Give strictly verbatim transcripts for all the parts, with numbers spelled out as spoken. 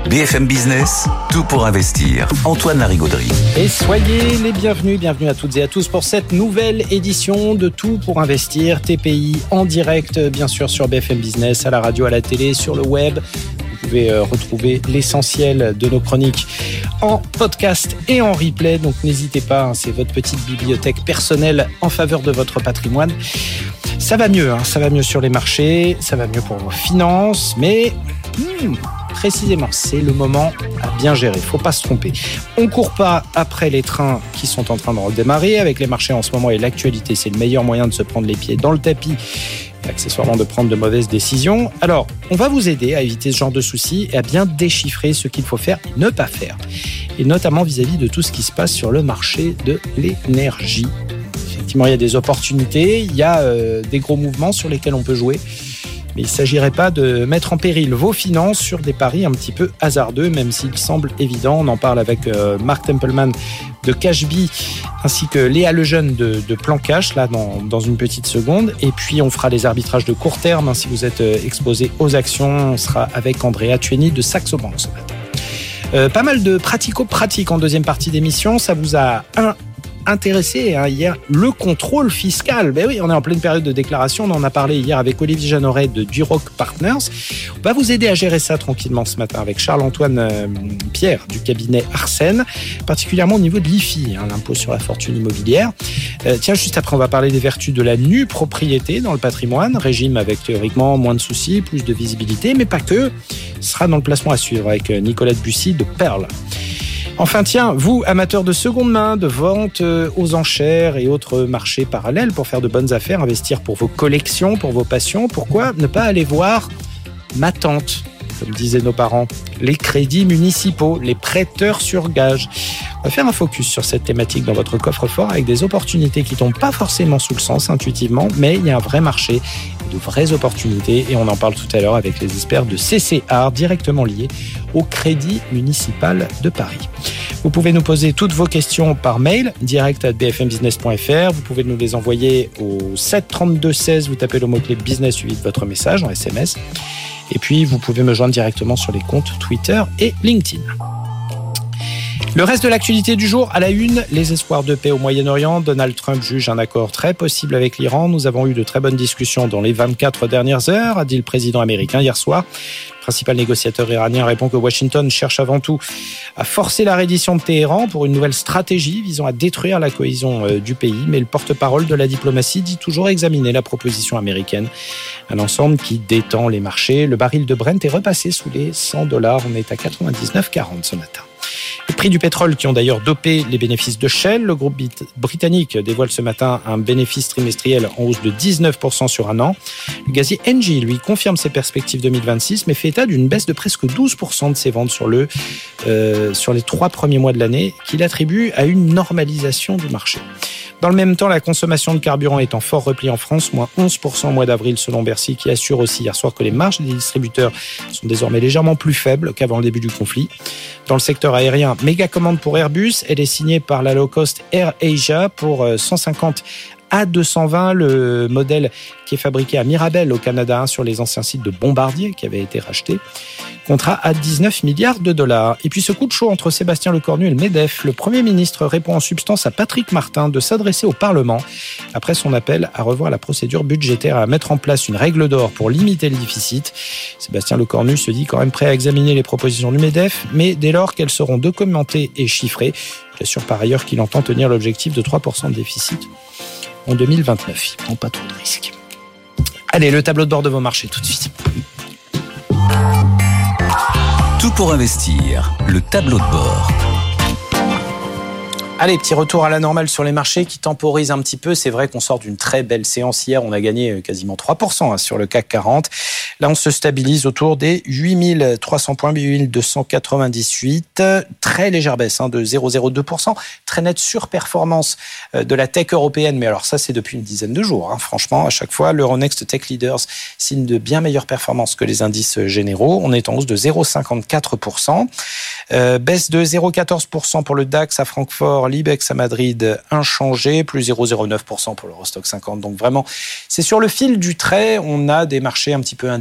B F M Business, tout pour investir. Antoine Larigauderie. Et soyez les bienvenus, bienvenue à toutes et à tous pour cette nouvelle édition de Tout pour investir, T P I en direct, bien sûr sur B F M Business, à la radio, à la télé, sur le web. Vous pouvez retrouver l'essentiel de nos chroniques en podcast et en replay. Donc n'hésitez pas, hein, c'est votre petite bibliothèque personnelle en faveur de votre patrimoine. Ça va mieux, hein, ça va mieux sur les marchés, ça va mieux pour vos finances, mais hmm, précisément, c'est le moment à bien gérer. Il ne faut pas se tromper. On ne court pas après les trains qui sont en train de redémarrer. Avec les marchés en ce moment et l'actualité, c'est le meilleur moyen de se prendre les pieds dans le tapis et accessoirement de prendre de mauvaises décisions. Alors, on va vous aider à éviter ce genre de soucis et à bien déchiffrer ce qu'il faut faire et ne pas faire. Et notamment vis-à-vis de tout ce qui se passe sur le marché de l'énergie. Effectivement, il y a des opportunités, il y a euh, des gros mouvements sur lesquels on peut jouer. Mais il ne s'agirait pas de mettre en péril vos finances sur des paris un petit peu hasardeux, même s'il semble évident. On en parle avec euh, Mark Templeman de Cashbee, ainsi que Léa Lejeune de, de Plan Cash, là, dans, dans une petite seconde. Et puis, on fera les arbitrages de court terme. Hein, si vous êtes euh, exposé aux actions, on sera avec Andrea Tueni de Saxo Bank ce matin. Euh, pas mal de pratico-pratiques en deuxième partie d'émission. Ça vous a un intéressé hein, hier, le contrôle fiscal. Ben oui, on est en pleine période de déclaration. On en a parlé hier avec Olivier Jeanneret de Duroc Partners. On va vous aider à gérer ça tranquillement ce matin avec Charles-Antoine euh, Pierre du cabinet Arsène, particulièrement au niveau de l'I F I, hein, l'impôt sur la fortune immobilière. Euh, tiens, juste après, on va parler des vertus de la nue propriété dans le patrimoine, régime avec théoriquement moins de soucis, plus de visibilité, mais pas que. Ce sera dans le placement à suivre avec Nicolette Bussy de Perle. Enfin, tiens, vous, amateurs de seconde main, de vente aux enchères et autres marchés parallèles pour faire de bonnes affaires, investir pour vos collections, pour vos passions, pourquoi ne pas aller voir ma tante, comme disaient nos parents, les crédits municipaux, les prêteurs sur gage. On va faire un focus sur cette thématique dans votre coffre-fort avec des opportunités qui tombent pas forcément sous le sens intuitivement, mais il y a un vrai marché, de vraies opportunités et on en parle tout à l'heure avec les experts de C C R directement liés au Crédit Municipal de Paris. Vous pouvez nous poser toutes vos questions par mail, direct à b f m business point f r. Vous pouvez nous les envoyer au sept trente-deux seize. Vous tapez le mot-clé business suivi de votre message en S M S. Et puis, vous pouvez me joindre directement sur les comptes Twitter et LinkedIn. Le reste de l'actualité du jour, à la une, les espoirs de paix au Moyen-Orient. Donald Trump juge un accord très possible avec l'Iran. Nous avons eu de très bonnes discussions dans les vingt-quatre dernières heures, a dit le président américain hier soir. Le principal négociateur iranien répond que Washington cherche avant tout à forcer la reddition de Téhéran pour une nouvelle stratégie visant à détruire la cohésion du pays. Mais le porte-parole de la diplomatie dit toujours examiner la proposition américaine. Un ensemble qui détend les marchés. Le baril de Brent est repassé sous les cent dollars. On est à quatre-vingt-dix-neuf quarante ce matin. Les prix du pétrole qui ont d'ailleurs dopé les bénéfices de Shell. Le groupe britannique dévoile ce matin un bénéfice trimestriel en hausse de dix-neuf pour cent sur un an. Le gazier Engie, lui, confirme ses perspectives deux mille vingt-six, mais fait état d'une baisse de presque douze pour cent de ses ventes sur, le, euh, sur les trois premiers mois de l'année, qu'il attribue à une normalisation du marché. Dans le même temps, la consommation de carburant est en fort repli en France, moins onze pour cent au mois d'avril selon Bercy, qui assure aussi hier soir que les marges des distributeurs sont désormais légèrement plus faibles qu'avant le début du conflit. Dans le secteur aérien, méga commande pour Airbus, elle est signée par la low-cost Air Asia pour cent cinquante A deux cent vingt, le modèle qui est fabriqué à Mirabel au Canada sur les anciens sites de Bombardier qui avaient été rachetés. Contrat à dix-neuf milliards de dollars. Et puis ce coup de chaud entre Sébastien Lecornu et le MEDEF, le Premier ministre répond en substance à Patrick Martin de s'adresser au Parlement après son appel à revoir la procédure budgétaire et à mettre en place une règle d'or pour limiter le déficit. Sébastien Lecornu se dit quand même prêt à examiner les propositions du MEDEF, mais dès lors qu'elles seront documentées et chiffrées. Il assure par ailleurs qu'il entend tenir l'objectif de trois pour cent de déficit en deux mille vingt-neuf. Il ne prend pas trop de risques. Allez, le tableau de bord de vos marchés tout de suite. Tout pour investir, le tableau de bord. Allez, petit retour à la normale sur les marchés qui temporisent un petit peu. C'est vrai qu'on sort d'une très belle séance hier. On a gagné quasiment trois pour cent sur le C A C quarante. Là, on se stabilise autour des huit mille trois cents points, huit mille deux cent quatre-vingt-dix-huit. Très légère baisse hein, de zéro virgule zéro deux pour cent. Très nette surperformance de la tech européenne. Mais alors ça, c'est depuis une dizaine de jours. Hein. Franchement, à chaque fois, l'Euronext Tech Leaders signe de bien meilleures performances que les indices généraux. On est en hausse de zéro virgule cinquante-quatre pour cent. Euh, baisse de zéro virgule quatorze pour cent pour le DAX à Francfort, l'Ibex à Madrid inchangé, plus zéro virgule zéro neuf pour cent pour l'Eurostock cinquante. Donc vraiment, c'est sur le fil du trait. On a des marchés un petit peu indécis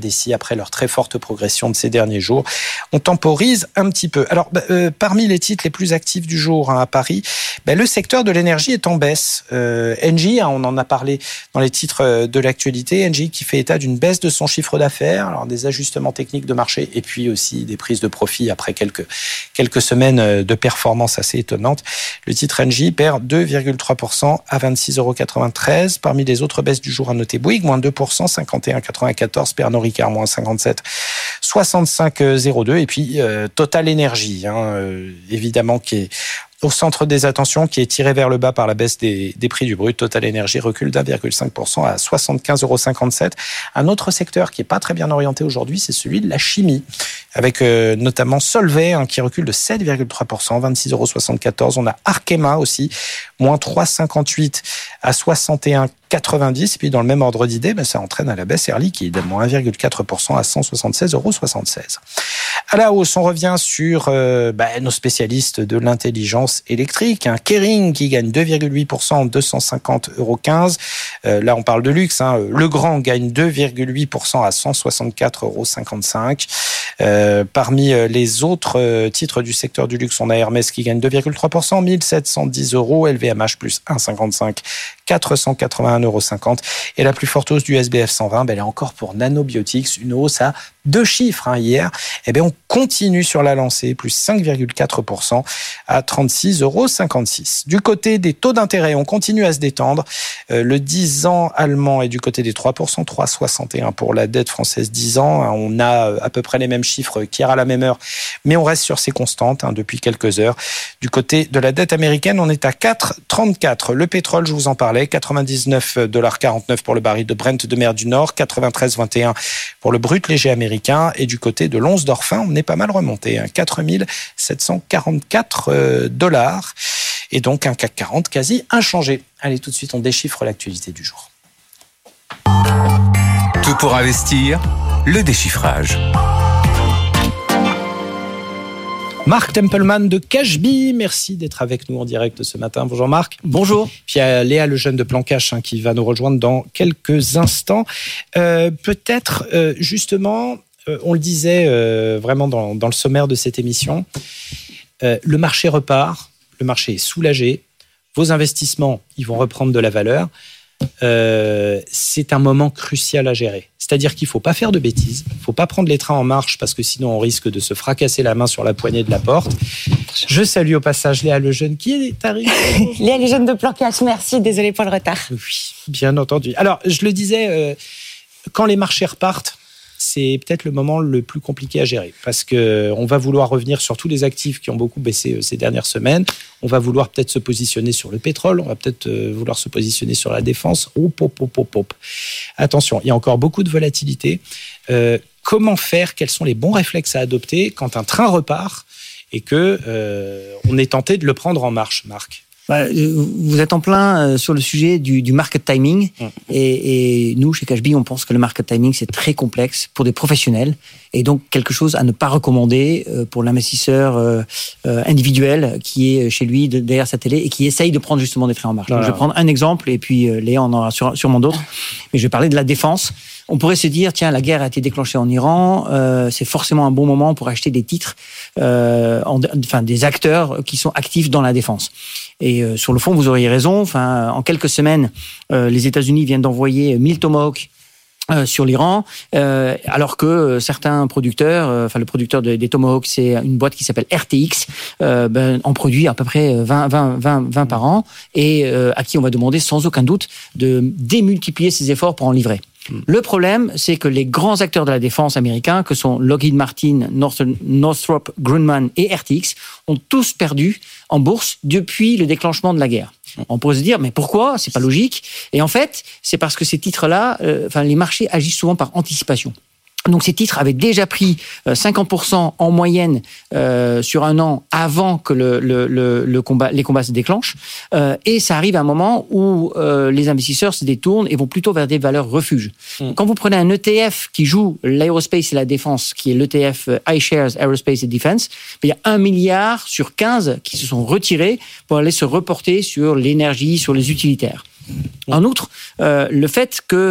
ici après leur très forte progression de ces derniers jours. On temporise un petit peu. Alors, euh, parmi les titres les plus actifs du jour hein, à Paris, ben, le secteur de l'énergie est en baisse. Euh, Engie, hein, on en a parlé dans les titres de l'actualité, Engie qui fait état d'une baisse de son chiffre d'affaires, alors des ajustements techniques de marché et puis aussi des prises de profit après quelques, quelques semaines de performance assez étonnantes. Le titre Engie perd deux virgule trois pour cent à vingt-six euros quatre-vingt-treize. Parmi les autres baisses du jour à noter, Bouygues, moins deux pour cent, cinquante et un virgule quatre-vingt-quatorze. Pernod Ricard, moins cinquante-sept, soixante-cinq virgule zéro deux. Et puis euh, Total Énergie, hein, euh, évidemment, qui est au centre des attentions, qui est tiré vers le bas par la baisse des, des prix du brut. Total Énergie recule d'un virgule cinq pour cent à soixante-quinze euros cinquante-sept. Un autre secteur qui est pas très bien orienté aujourd'hui, c'est celui de la chimie, avec euh, notamment Solvay hein, qui recule de sept virgule trois pour cent, vingt-six euros soixante-quatorze. On a Arkema aussi, moins trois virgule cinquante-huit à soixante et un virgule quatre-vingt-dix. Et puis dans le même ordre d'idée, ben, ça entraîne à la baisse Air Liquide, moins un virgule quatre pour cent à cent soixante-seize euros soixante-seize. À la hausse, on revient sur euh, ben, nos spécialistes de l'intelligence électrique. Hein. Kering qui gagne deux virgule huit pour cent, deux cent cinquante euros quinze. Euh, là, on parle de luxe. Hein. Legrand gagne deux virgule huit pour cent à cent soixante-quatre euros cinquante-cinq. Euh, parmi les autres euh, titres du secteur du luxe, on a Hermès qui gagne deux virgule trois pour cent, mille sept cent dix euros. L V M H plus un virgule cinquante-cinq, quatre cent quatre-vingt-un euros cinquante. Et la plus forte hausse du S B F cent vingt, ben, elle est encore pour Nanobiotics, une hausse à deux chiffres hein, hier. Eh bien, on continue sur la lancée, plus cinq virgule quatre pour cent à trente-six euros cinquante-six. Du côté des taux d'intérêt, on continue à se détendre. Euh, le dix ans allemand est du côté des trois pour cent, trois virgule soixante et un pour la dette française dix ans. Hein, on a à peu près les mêmes chiffres qu'hier à la même heure, mais on reste sur ces constantes hein, depuis quelques heures. Du côté de la dette américaine, on est à quatre virgule trente-quatre. Le pétrole, je vous en parlais, quatre-vingt-dix-neuf virgule quarante-neuf pour le baril de Brent de mer du Nord, quatre-vingt-treize virgule vingt et un pour le brut léger américain. Et du côté de l'once d'or fin, on est pas mal remonté, hein, quatre mille sept cent quarante-quatre dollars. Et donc un C A C quarante quasi inchangé. Allez, tout de suite, on déchiffre l'actualité du jour. Tout pour investir, le déchiffrage. Marc Templeman de Cashbee, merci d'être avec nous en direct ce matin. Bonjour Marc. Bonjour. Puis il y a Léa Lejeune de Plan Cash hein, qui va nous rejoindre dans quelques instants. Euh, peut-être euh, justement, euh, on le disait euh, vraiment dans, dans le sommaire de cette émission, euh, le marché repart, le marché est soulagé, vos investissements ils vont reprendre de la valeur. Euh, c'est un moment crucial à gérer. C'est-à-dire qu'il ne faut pas faire de bêtises, il ne faut pas prendre les trains en marche parce que sinon on risque de se fracasser la main sur la poignée de la porte. Je salue au passage Léa Lejeune qui est arrivée. Léa Lejeune de Plan Cash, merci, désolé pour le retard. Oui, bien entendu. Alors, je le disais, euh, quand les marchés repartent, c'est peut-être le moment le plus compliqué à gérer parce qu'on va vouloir revenir sur tous les actifs qui ont beaucoup baissé ces dernières semaines. On va vouloir peut-être se positionner sur le pétrole, on va peut-être vouloir se positionner sur la défense. Hop, hop, hop, hop, hop. Attention, il y a encore beaucoup de volatilité. Euh, comment faire? Quels sont les bons réflexes à adopter quand un train repart et que euh, on est tenté de le prendre en marche, Marc? Vous êtes en plein sur le sujet du, du market timing. Mmh. Et, et nous, chez Cashbee, on pense que le market timing, c'est très complexe pour des professionnels et donc quelque chose à ne pas recommander pour l'investisseur individuel qui est chez lui derrière sa télé et qui essaye de prendre justement des trains en marche. Donc, je vais prendre un exemple et puis Léa en aura sûrement d'autres. Mais je vais parler de la défense. On pourrait se dire, tiens, la guerre a été déclenchée en Iran, euh, c'est forcément un bon moment pour acheter des titres, euh, en, enfin des acteurs qui sont actifs dans la défense. Et euh, sur le fond, vous auriez raison. Enfin, en quelques semaines, euh, les États-Unis viennent d'envoyer mille Tomahawk euh, sur l'Iran, euh, alors que certains producteurs, euh, enfin le producteur de, des Tomahawk, c'est une boîte qui s'appelle R T X, euh, ben, en produit à peu près vingt, vingt, vingt, vingt par an, et euh, à qui on va demander sans aucun doute de démultiplier ses efforts pour en livrer. Le problème, c'est que les grands acteurs de la défense américains, que sont Lockheed Martin, Northrop Grumman et R T X, ont tous perdu en bourse depuis le déclenchement de la guerre. On pourrait se dire, mais pourquoi? C'est pas logique. Et en fait, c'est parce que ces titres-là, euh, enfin, les marchés agissent souvent par anticipation. Donc ces titres avaient déjà pris cinquante pour cent en moyenne euh, sur un an avant que le, le, le, le combat, les combats se déclenchent. Euh, et ça arrive à un moment où euh, les investisseurs se détournent et vont plutôt vers des valeurs refuges. Mmh. Quand vous prenez un E T F qui joue l'aérospace et la défense, qui est l'E T F iShares Aerospace and Defense, il y a un milliard sur quinze qui se sont retirés pour aller se reporter sur l'énergie, sur les utilitaires. En outre, euh, le fait que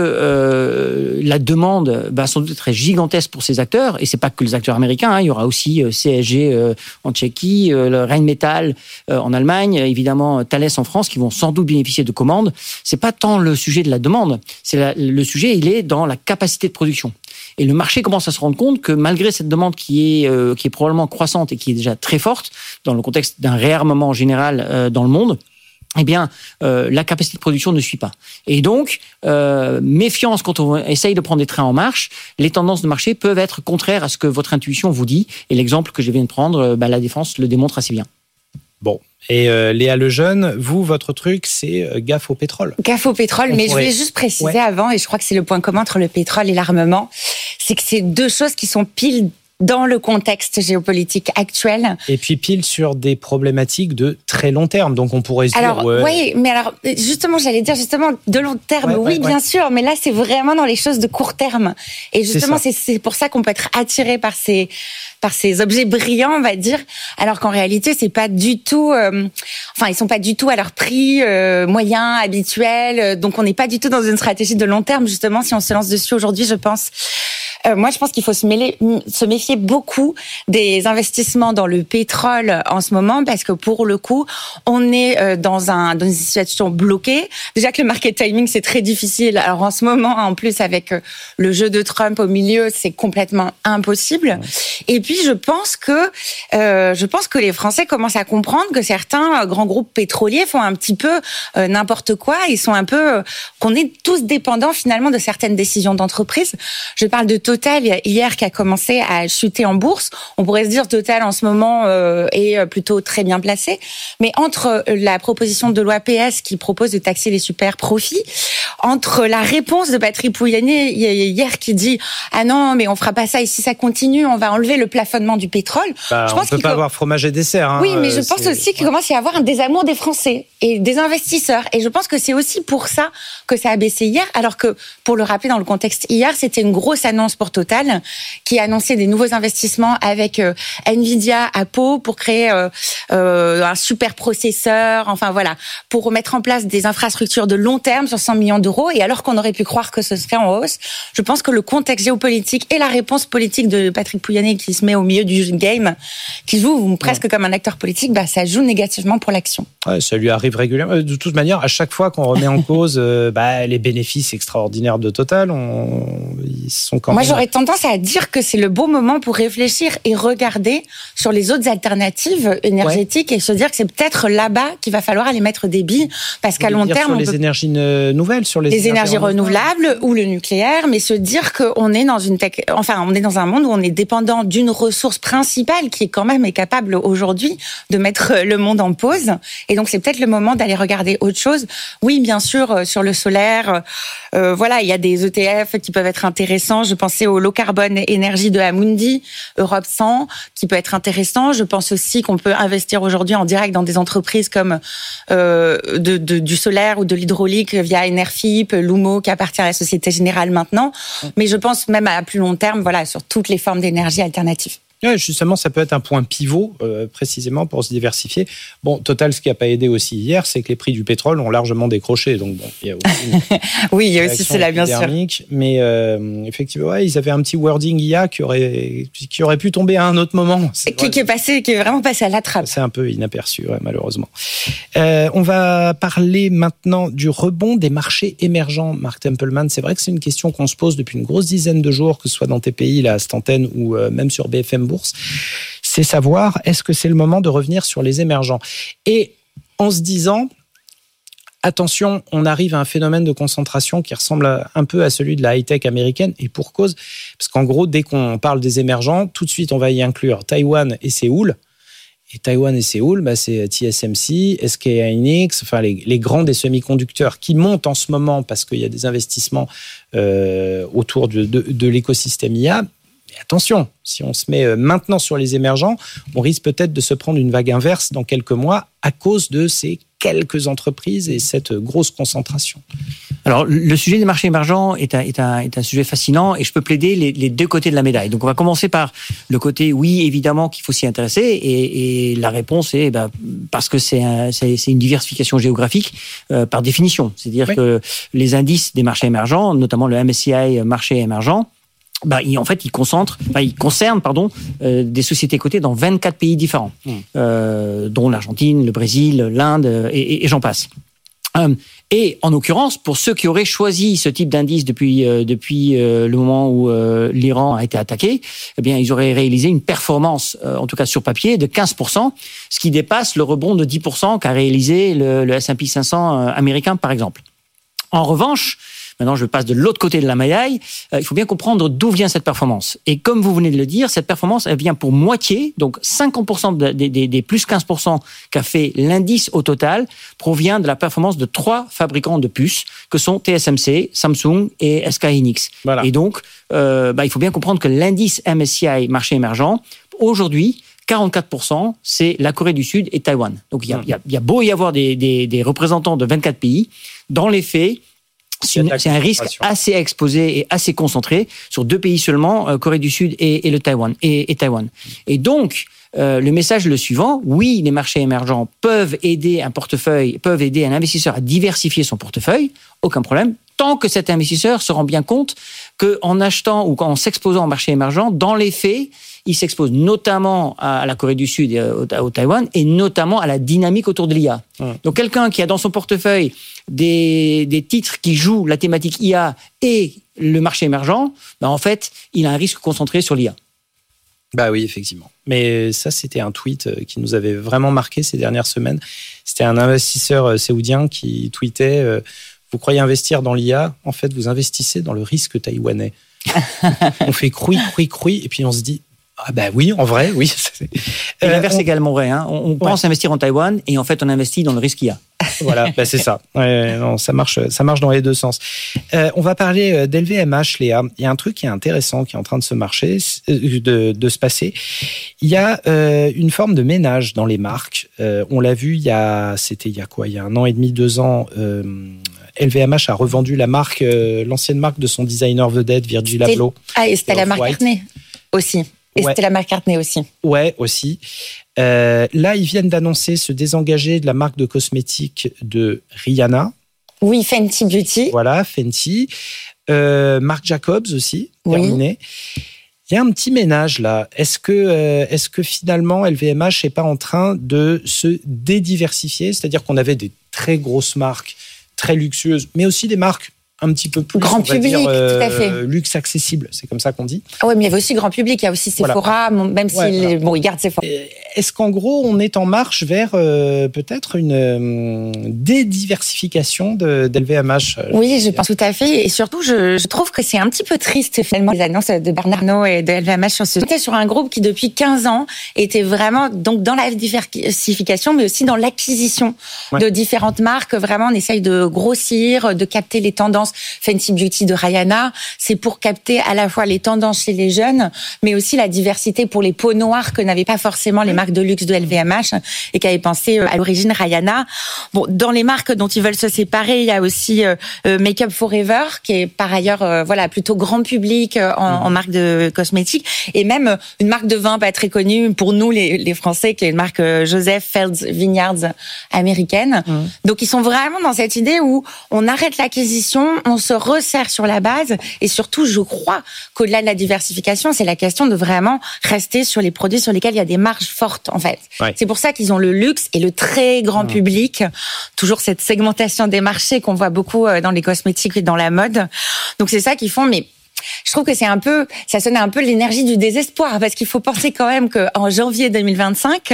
euh, la demande va sans doute être gigantesque pour ces acteurs, et c'est pas que les acteurs américains, hein, il y aura aussi euh, C S G euh, en Tchéquie, euh, le Rheinmetall euh, en Allemagne, évidemment Thales en France, qui vont sans doute bénéficier de commandes. C'est pas tant le sujet de la demande, c'est la, le sujet, il est dans la capacité de production. Et le marché commence à se rendre compte que malgré cette demande qui est euh, qui est probablement croissante et qui est déjà très forte dans le contexte d'un réarmement général euh, dans le monde, eh bien, euh, la capacité de production ne suit pas. Et donc, euh, méfiance quand on essaye de prendre des trains en marche, les tendances de marché peuvent être contraires à ce que votre intuition vous dit. Et l'exemple que je viens de prendre, bah, la défense le démontre assez bien. Bon. Et euh, Léa Lejeune, vous, votre truc, c'est euh, gaffe au pétrole. Gaffe au pétrole, on mais pourrait... je voulais juste préciser ouais. avant, et je crois que c'est le point commun entre le pétrole et l'armement, c'est que c'est deux choses qui sont pile dans le contexte géopolitique actuel. Et puis pile sur des problématiques de très long terme, donc on pourrait se alors, dire... Ouais. Oui, mais alors, justement, j'allais dire justement de long terme, ouais, oui, ouais, bien ouais. sûr, mais là, c'est vraiment dans les choses de court terme. Et justement, c'est, c'est, c'est pour ça qu'on peut être attiré par ces... par ces objets brillants, on va dire, alors qu'en réalité, c'est pas du tout, euh, enfin, ils sont pas du tout à leur prix euh, moyen, habituel, donc on n'est pas du tout dans une stratégie de long terme, justement, si on se lance dessus aujourd'hui, je pense. Euh, moi, je pense qu'il faut se, mêler, se méfier beaucoup des investissements dans le pétrole en ce moment, parce que pour le coup, on est euh, dans, un, dans une situation bloquée. Déjà que le market timing, c'est très difficile. Alors en ce moment, en plus, avec euh, le jeu de Trump au milieu, c'est complètement impossible. Et puis, je pense que euh, je pense que les Français commencent à comprendre que certains grands groupes pétroliers font un petit peu euh, n'importe quoi. Ils sont un peu euh, qu'on est tous dépendants finalement de certaines décisions d'entreprise. Je parle de Total hier qui a commencé à chuter en bourse. On pourrait se dire Total en ce moment euh, est plutôt très bien placé, mais entre la proposition de loi P S qui propose de taxer les super profits, entre la réponse de Patrick Pouyanné hier qui dit ah non mais on fera pas ça et si ça continue on va enlever le plafonnement du pétrole. Bah, je pense on ne peut qu'il pas faut... avoir fromage et dessert. Hein, oui, mais je c'est... pense aussi qu'il commence à y avoir un désamour des Français et des investisseurs. Et je pense que c'est aussi pour ça que ça a baissé hier. Alors que, pour le rappeler dans le contexte, hier, c'était une grosse annonce pour Total qui a annoncé des nouveaux investissements avec euh, Nvidia à Pau pour créer euh, euh, un super processeur. Enfin voilà, pour mettre en place des infrastructures de long terme sur cent millions d'euros. Et alors qu'on aurait pu croire que ce serait en hausse, je pense que le contexte géopolitique et la réponse politique de Patrick Pouyanné qui se met au milieu du game, qui joue presque ouais. comme un acteur politique, bah, ça joue négativement pour l'action. Ouais, ça lui arrive régulièrement. De toute manière, à chaque fois qu'on remet en cause euh, bah, les bénéfices extraordinaires de Total, on... ils sont quand Moi, même... j'aurais tendance à dire que c'est le bon moment pour réfléchir et regarder sur les autres alternatives énergétiques ouais. et se dire que c'est peut-être là-bas qu'il va falloir aller mettre des billes, parce Vous qu'à long terme... Sur on les peut... énergies nouvelles, sur les, les énergies, énergies renouvelables, renouvelables ou le nucléaire, mais se dire qu'on est dans une tech... enfin, on est dans un monde où on est dépendant d'une ressource principale qui est quand même est capable aujourd'hui de mettre le monde en pause. Et donc, c'est peut-être le moment d'aller regarder autre chose. Oui, bien sûr, sur le solaire, euh, voilà, il y a des E T F qui peuvent être intéressants. Je pensais au low carbone énergie de Amundi, Europe cent, qui peut être intéressant. Je pense aussi qu'on peut investir aujourd'hui en direct dans des entreprises comme euh, de, de, du solaire ou de l'hydraulique via Enerfip, Lumo, qui appartient à la Société Générale maintenant. Mais je pense même à plus long terme, voilà, sur toutes les formes d'énergie alternatives. Ouais, justement, ça peut être un point pivot, euh, précisément, pour se diversifier. Bon, Total, ce qui n'a pas aidé aussi hier, c'est que les prix du pétrole ont largement décroché. Donc, bon, il y a aussi une oui, il y a aussi cela, bien sûr. Mais euh, effectivement, ouais, ils avaient un petit wording I A qui aurait, qui aurait pu tomber à un autre moment. C'est qui, qui est passé, qui est vraiment passé à la trappe. C'est un peu inaperçu, ouais, malheureusement. Euh, on va parler maintenant du rebond des marchés émergents. Mark Templeman, c'est vrai que c'est une question qu'on se pose depuis une grosse dizaine de jours, que ce soit dans T P I, là, à cette antenne, ou euh, même sur B F M Bourse, c'est savoir est-ce que c'est le moment de revenir sur les émergents. Et en se disant, attention, on arrive à un phénomène de concentration qui ressemble un peu à celui de la high-tech américaine, et pour cause, parce qu'en gros, dès qu'on parle des émergents, tout de suite, on va y inclure Taïwan et Séoul. Et Taïwan et Séoul, bah, c'est T S M C, S K Hynix, enfin les, les grands des semi-conducteurs qui montent en ce moment parce qu'il y a des investissements euh, autour de, de, de l'écosystème I A. Mais attention, si on se met maintenant sur les émergents, on risque peut-être de se prendre une vague inverse dans quelques mois à cause de ces quelques entreprises et cette grosse concentration. Alors, le sujet des marchés émergents est un, est un, est un sujet fascinant et je peux plaider les, les deux côtés de la médaille. Donc, on va commencer par le côté, oui, évidemment qu'il faut s'y intéresser et, et la réponse est ben, parce que c'est, un, c'est, c'est une diversification géographique euh, par définition. C'est-à-dire oui. que les indices des marchés émergents, notamment le M S C I marché émergent, bah, il, en fait, il concentre, enfin, il concerne, pardon, euh, des sociétés cotées dans vingt-quatre pays différents, mmh. euh, dont l'Argentine, le Brésil, l'Inde, et, et, et j'en passe. Euh, et en l'occurrence, pour ceux qui auraient choisi ce type d'indice depuis euh, depuis euh, le moment où euh, l'Iran a été attaqué, eh bien, ils auraient réalisé une performance, euh, en tout cas sur papier, de quinze pour cent, ce qui dépasse le rebond de dix pour cent qu'a réalisé le, le S and P cinq cents américain, par exemple. En revanche, maintenant, je passe de l'autre côté de la médaille. Euh, il faut bien comprendre d'où vient cette performance. Et comme vous venez de le dire, cette performance, elle vient pour moitié, donc cinquante pour cent des, des, des plus quinze pour cent qu'a fait l'indice au total, provient de la performance de trois fabricants de puces, que sont T S M C, Samsung et S K Hynix. Voilà. Et donc, euh, bah, il faut bien comprendre que l'indice M S C I marché émergent, aujourd'hui, quarante-quatre pour cent, c'est la Corée du Sud et Taïwan. Donc, il y a, il y a, il y a beau y avoir des, des, des représentants de vingt-quatre pays. Dans les faits, c'est, une, c'est un risque assez exposé et assez concentré sur deux pays seulement, euh, Corée du Sud et, et le Taïwan et, et Taïwan. Et donc, euh, le message est le suivant. Oui, les marchés émergents peuvent aider un portefeuille, peuvent aider un investisseur à diversifier son portefeuille. Aucun problème. Tant que cet investisseur se rend bien compte qu'en achetant ou en s'exposant au marché émergent, dans les faits, il s'expose notamment à la Corée du Sud et au, au Taïwan et notamment à la dynamique autour de l'I A. Mmh. Donc, quelqu'un qui a dans son portefeuille des, des titres qui jouent la thématique I A et le marché émergent, ben en fait, il a un risque concentré sur l'I A. Bah oui, effectivement. Mais ça, c'était un tweet qui nous avait vraiment marqué ces dernières semaines. C'était un investisseur saoudien qui tweetait euh, « Vous croyez investir dans l'I A ? En fait, vous investissez dans le risque taïwanais. » On fait crouille, crouille, crouille, et puis on se dit « Ah ben oui, en vrai, oui. » Et l'inverse est également vrai. Hein. On, on ouais. pense investir en Taïwan et en fait, on investit dans le risque I A. Voilà, bah c'est ça. Ouais, non, ça marche, ça marche dans les deux sens. Euh, on va parler d'L V M H, Léa. Il y a un truc qui est intéressant qui est en train de se marcher, de, de se passer. Il y a euh, une forme de ménage dans les marques. Euh, on l'a vu, il y a, c'était il y a quoi, il y a un an et demi, deux ans. Euh, L V M H a revendu la marque, euh, l'ancienne marque de son designer vedette, Virgil Abloh. Ah, et c'était la marque McCartney aussi. Et ouais. c'était la marque McCartney aussi. Ouais, aussi. Euh, là, ils viennent d'annoncer se désengager de la marque de cosmétiques de Rihanna. Oui, Fenty Beauty. Voilà, Fenty. Euh, Marc Jacobs aussi, oui. terminé. Il y a un petit ménage là. Est-ce que, euh, est-ce que finalement L V M H n'est pas en train de se dédiversifier ? C'est-à-dire qu'on avait des très grosses marques, très luxueuses, mais aussi des marques un petit peu plus grand public, dire, euh, tout à fait. luxe accessible, c'est comme ça qu'on dit. Ah ouais, mais il y avait aussi grand public, il y a aussi Sephora, voilà. même s'il ouais, voilà. bon, il garde Sephora. Est-ce qu'en gros, on est en marche vers euh, peut-être une euh, dédiversification de, d'L V M H ? Oui, je pense tout à fait. Et surtout, je, je trouve que c'est un petit peu triste finalement les annonces de Bernard Arnault et de L V M H sur ce. C'était sur un groupe qui depuis quinze ans était vraiment donc dans la diversification, mais aussi dans l'acquisition ouais. de différentes marques. Vraiment, on essaye de grossir, de capter les tendances. Fenty Beauty de Rihanna, c'est pour capter à la fois les tendances chez les jeunes, mais aussi la diversité pour les peaux noires que n'avaient pas forcément les marques de luxe de L V M H et qu'avait pensé à l'origine Rihanna. Bon, dans les marques dont ils veulent se séparer, il y a aussi euh, Make Up For Ever, qui est par ailleurs euh, voilà plutôt grand public euh, en, mmh. en marque de cosmétiques, et même euh, une marque de vin pas très connue pour nous les, les Français, qui est une marque euh, Joseph Fields Vineyards américaine. Mmh. Donc ils sont vraiment dans cette idée où on arrête l'acquisition, on se resserre sur la base, et surtout, je crois qu'au-delà de la diversification, c'est la question de vraiment rester sur les produits sur lesquels il y a des marges fortes, en fait. Ouais. C'est pour ça qu'ils ont le luxe et le très grand mmh. public. Toujours cette segmentation des marchés qu'on voit beaucoup dans les cosmétiques et dans la mode. Donc c'est ça qu'ils font, mais je trouve que c'est un peu, ça sonne un peu l'énergie du désespoir, parce qu'il faut penser quand même qu'en janvier deux mille vingt-cinq,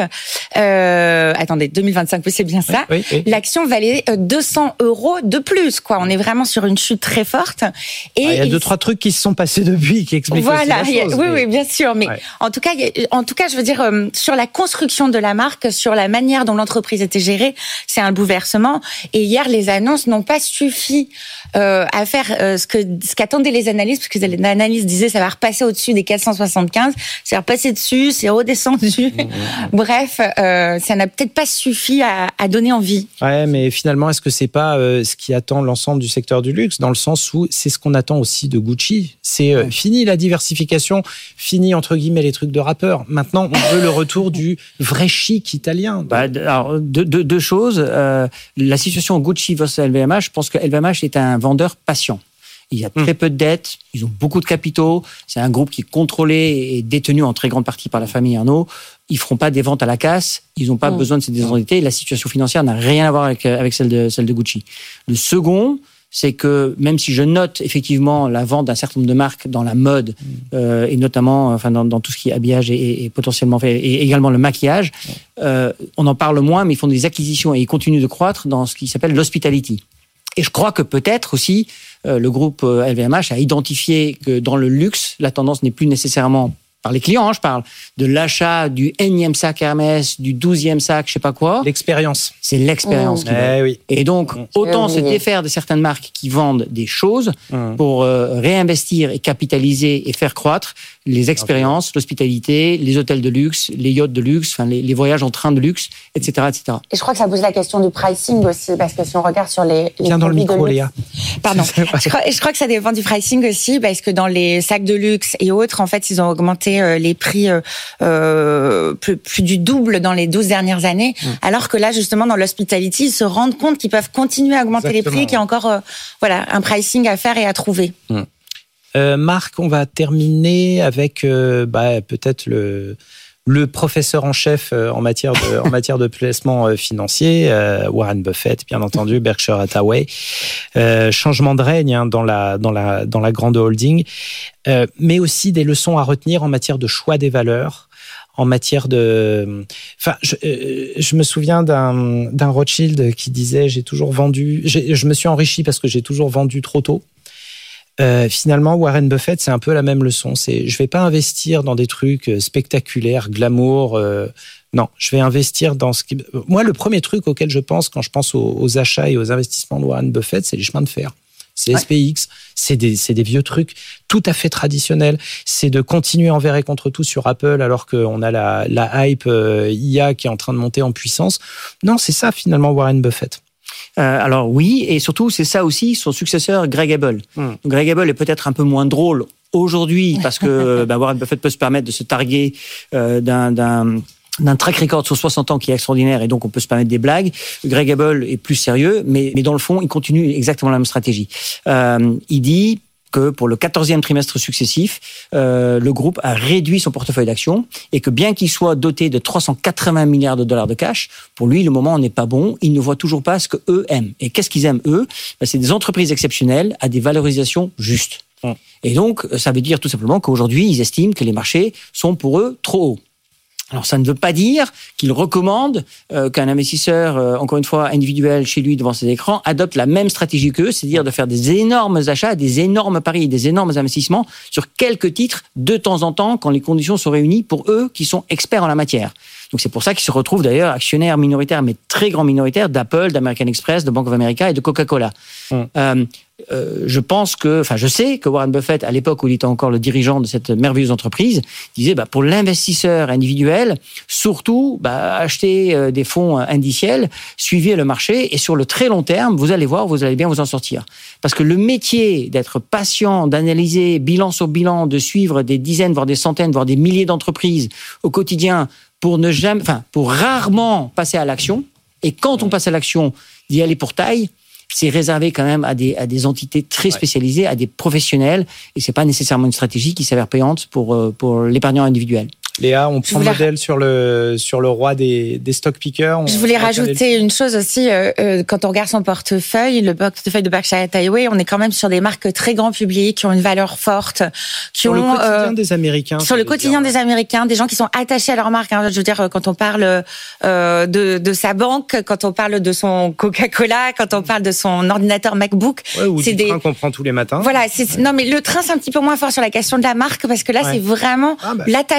euh, attendez, deux mille vingt-cinq, oui, c'est bien ça, oui, oui, oui. l'action valait deux cents euros de plus, quoi. On est vraiment sur une chute très forte. Et ah, il y a deux, trois trucs qui se sont passés depuis qui expliquent voilà, aussi la chose. A, oui, mais... oui, bien sûr. Mais ouais. en tout cas, en tout cas, je veux dire, euh, sur la construction de la marque, sur la manière dont l'entreprise était gérée, c'est un bouleversement. Et hier, les annonces n'ont pas suffi euh, à faire euh, ce que, ce qu'attendaient les analystes, parce que l'analyse disait ça va repasser au-dessus des quatre cent soixante-quinze, c'est repassé dessus, c'est redescendu. Mmh. Bref, euh, ça n'a peut-être pas suffi à, à donner envie. Ouais, mais finalement, est-ce que c'est pas euh, ce qui attend l'ensemble du secteur du luxe, dans le sens où c'est ce qu'on attend aussi de Gucci. C'est euh, fini la diversification, fini entre guillemets les trucs de rappeurs. Maintenant, on veut le retour du vrai chic italien. Bah, alors, deux, deux, deux choses. Euh, la situation Gucci versus L V M H, je pense que L V M H est un vendeur patient. Il y a très mmh. peu de dettes, ils ont beaucoup de capitaux. C'est un groupe qui est contrôlé et détenu en très grande partie par la famille Arnault. Ils feront pas des ventes à la casse. Ils n'ont pas mmh. besoin de se désendetter. La situation financière n'a rien à voir avec, avec celle de, celle de Gucci. Le second, c'est que même si je note effectivement la vente d'un certain nombre de marques dans la mode mmh. euh, et notamment enfin dans, dans tout ce qui est habillage et, et, et potentiellement fait et également le maquillage, mmh. euh, on en parle moins, mais ils font des acquisitions et ils continuent de croître dans ce qui s'appelle l'hospitality. Et je crois que peut-être aussi euh, le groupe euh, L V M H a identifié que dans le luxe, la tendance n'est plus nécessairement par les clients, hein, je parle de l'achat du énième sac Hermès, du douzième sac, je sais pas quoi. L'expérience. C'est l'expérience. Mmh. Eh oui. Et donc, mmh. autant se défaire de certaines marques qui vendent des choses mmh. pour euh, réinvestir et capitaliser et faire croître les expériences, okay. l'hospitalité, les hôtels de luxe, les yachts de luxe, enfin les, les voyages en train de luxe, et cetera, et cetera. Et je crois que ça pose la question du pricing aussi, parce que si on regarde sur les, les Viens dans le micro, Léa. Pardon. je, crois, je crois que ça dépend du pricing aussi, parce que dans les sacs de luxe et autres, en fait, ils ont augmenté euh, les prix euh, euh, plus, plus du double dans les douze dernières années, mmh. alors que là, justement, dans l'hospitality, ils se rendent compte qu'ils peuvent continuer à augmenter Exactement. les prix, qu'il y a encore euh, voilà, un pricing à faire et à trouver. Mmh. Euh, Marc, on va terminer avec euh, bah, peut-être le, le professeur en chef euh, en matière de, en matière de placement euh, financier, euh, Warren Buffett, bien entendu, Berkshire Hathaway. Euh, changement de règne hein, dans, la, dans, la, dans la grande holding, euh, mais aussi des leçons à retenir en matière de choix des valeurs. En matière de, enfin, je, euh, je me souviens d'un, d'un Rothschild qui disait j'ai toujours vendu, j'ai, je me suis enrichi parce que j'ai toujours vendu trop tôt. Euh, finalement, Warren Buffett, c'est un peu la même leçon. C'est, je vais pas investir dans des trucs spectaculaires, glamour. Euh, non, je vais investir dans ce qui. Moi, le premier truc auquel je pense quand je pense aux, aux achats et aux investissements de Warren Buffett, c'est les chemins de fer. C'est ouais. S P X, c'est des, c'est des vieux trucs tout à fait traditionnels. C'est de continuer envers et contre tout sur Apple alors qu'on a la, la hype euh, I A qui est en train de monter en puissance. Non, c'est ça finalement Warren Buffett. Euh, alors oui, et surtout c'est ça aussi son successeur Greg Abel. Mm. Greg Abel est peut-être un peu moins drôle aujourd'hui parce que bah, Warren Buffett peut se permettre de se targuer euh, d'un, d'un d'un track record sur soixante ans qui est extraordinaire et donc on peut se permettre des blagues. Greg Abel est plus sérieux, mais mais dans le fond il continue exactement la même stratégie. Euh, il dit que pour le quatorzième trimestre successif, euh, le groupe a réduit son portefeuille d'actions et que bien qu'il soit doté de trois cent quatre-vingts milliards de dollars de cash, pour lui, le moment n'est pas bon. Il ne voit toujours pas ce que eux aiment. Et qu'est-ce qu'ils aiment, eux ? Ben, c'est des entreprises exceptionnelles à des valorisations justes. Mmh. Et donc, ça veut dire tout simplement qu'aujourd'hui, ils estiment que les marchés sont pour eux trop hauts. Alors, ça ne veut pas dire qu'il recommande euh, qu'un investisseur, euh, encore une fois, individuel chez lui devant ses écrans, adopte la même stratégie qu'eux, c'est-à-dire de faire des énormes achats, des énormes paris, des énormes investissements sur quelques titres de temps en temps quand les conditions sont réunies pour eux qui sont experts en la matière. Donc, c'est pour ça qu'ils se retrouvent d'ailleurs actionnaires minoritaires, mais très grands minoritaires d'Apple, d'American Express, de Bank of America et de Coca-Cola. Mmh. Euh, Euh, je pense que, enfin, je sais que Warren Buffett, à l'époque où il était encore le dirigeant de cette merveilleuse entreprise, disait, bah, pour l'investisseur individuel, surtout, bah, achetez euh, des fonds indiciels, suivez le marché, et sur le très long terme, vous allez voir, vous allez bien vous en sortir. Parce que le métier d'être patient, d'analyser bilan sur bilan, de suivre des dizaines, voire des centaines, voire des milliers d'entreprises au quotidien, pour ne jamais, enfin, pour rarement passer à l'action, et quand on passe à l'action, d'y aller pour taille, c'est réservé quand même à des, à des entités très spécialisées, ouais. à des professionnels, et c'est pas nécessairement une stratégie qui s'avère payante pour, pour l'épargnant individuel. Léa, on prend voulais... modèle sur le, sur le roi des, des stock pickers. On... Je voulais rajouter une chose aussi, euh, euh, quand on regarde son portefeuille, le portefeuille de Berkshire Hathaway, on est quand même sur des marques très grand public, qui ont une valeur forte, qui sur ont... le quotidien euh, des Américains. Sur le quotidien dire. des Américains, des gens qui sont attachés à leur marque. Hein, je veux dire, quand on parle euh, de, de sa banque, quand on parle de son Coca-Cola, quand on parle de son ordinateur MacBook. Ouais, ou c'est du des... train qu'on prend tous les matins. Voilà, c'est... non mais le train, c'est un petit peu moins fort sur la question de la marque, parce que là, ouais. c'est vraiment ah bah. l'attachement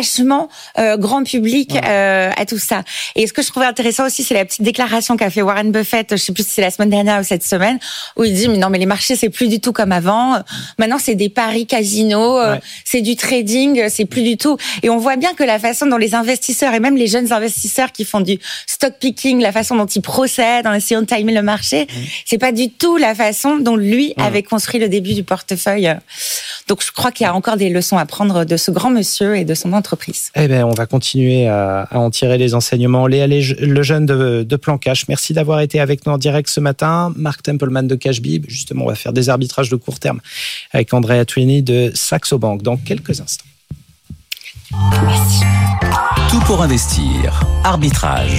grand euh, grand public ouais. euh, à tout ça. Et ce que je trouvais intéressant aussi, c'est la petite déclaration qu'a fait Warren Buffett, je sais plus si c'est la semaine dernière ou cette semaine, où il dit mais non mais les marchés c'est plus du tout comme avant. Maintenant c'est des paris casinos, ouais. c'est du trading, c'est plus du tout. Et on voit bien que la façon dont les investisseurs et même les jeunes investisseurs qui font du stock picking, la façon dont ils procèdent en essayant de timer le marché, mmh. c'est pas du tout la façon dont lui mmh. avait construit le début du portefeuille. Donc je crois qu'il y a encore des leçons à prendre de ce grand monsieur et de son entreprise. Eh ben, on va continuer à, à en tirer les enseignements. Léa Lejeune de, de Plan Cash, merci d'avoir été avec nous en direct ce matin. Marc Templeman de Cashbib, justement, on va faire des arbitrages de court terme avec Andrea Tueni de Saxo Bank dans quelques instants. Merci. Tout pour investir. Arbitrage.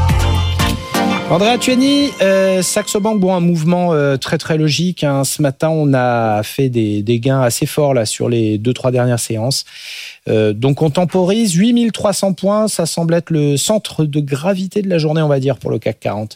Andrea Tueni, euh, Saxo Bank, bon, un mouvement euh, très très logique. Hein. Ce matin, on a fait des, des gains assez forts là sur les deux trois dernières séances. Euh, donc on temporise huit mille trois cents points. Ça semble être le centre de gravité de la journée, on va dire, pour le C A C quarante.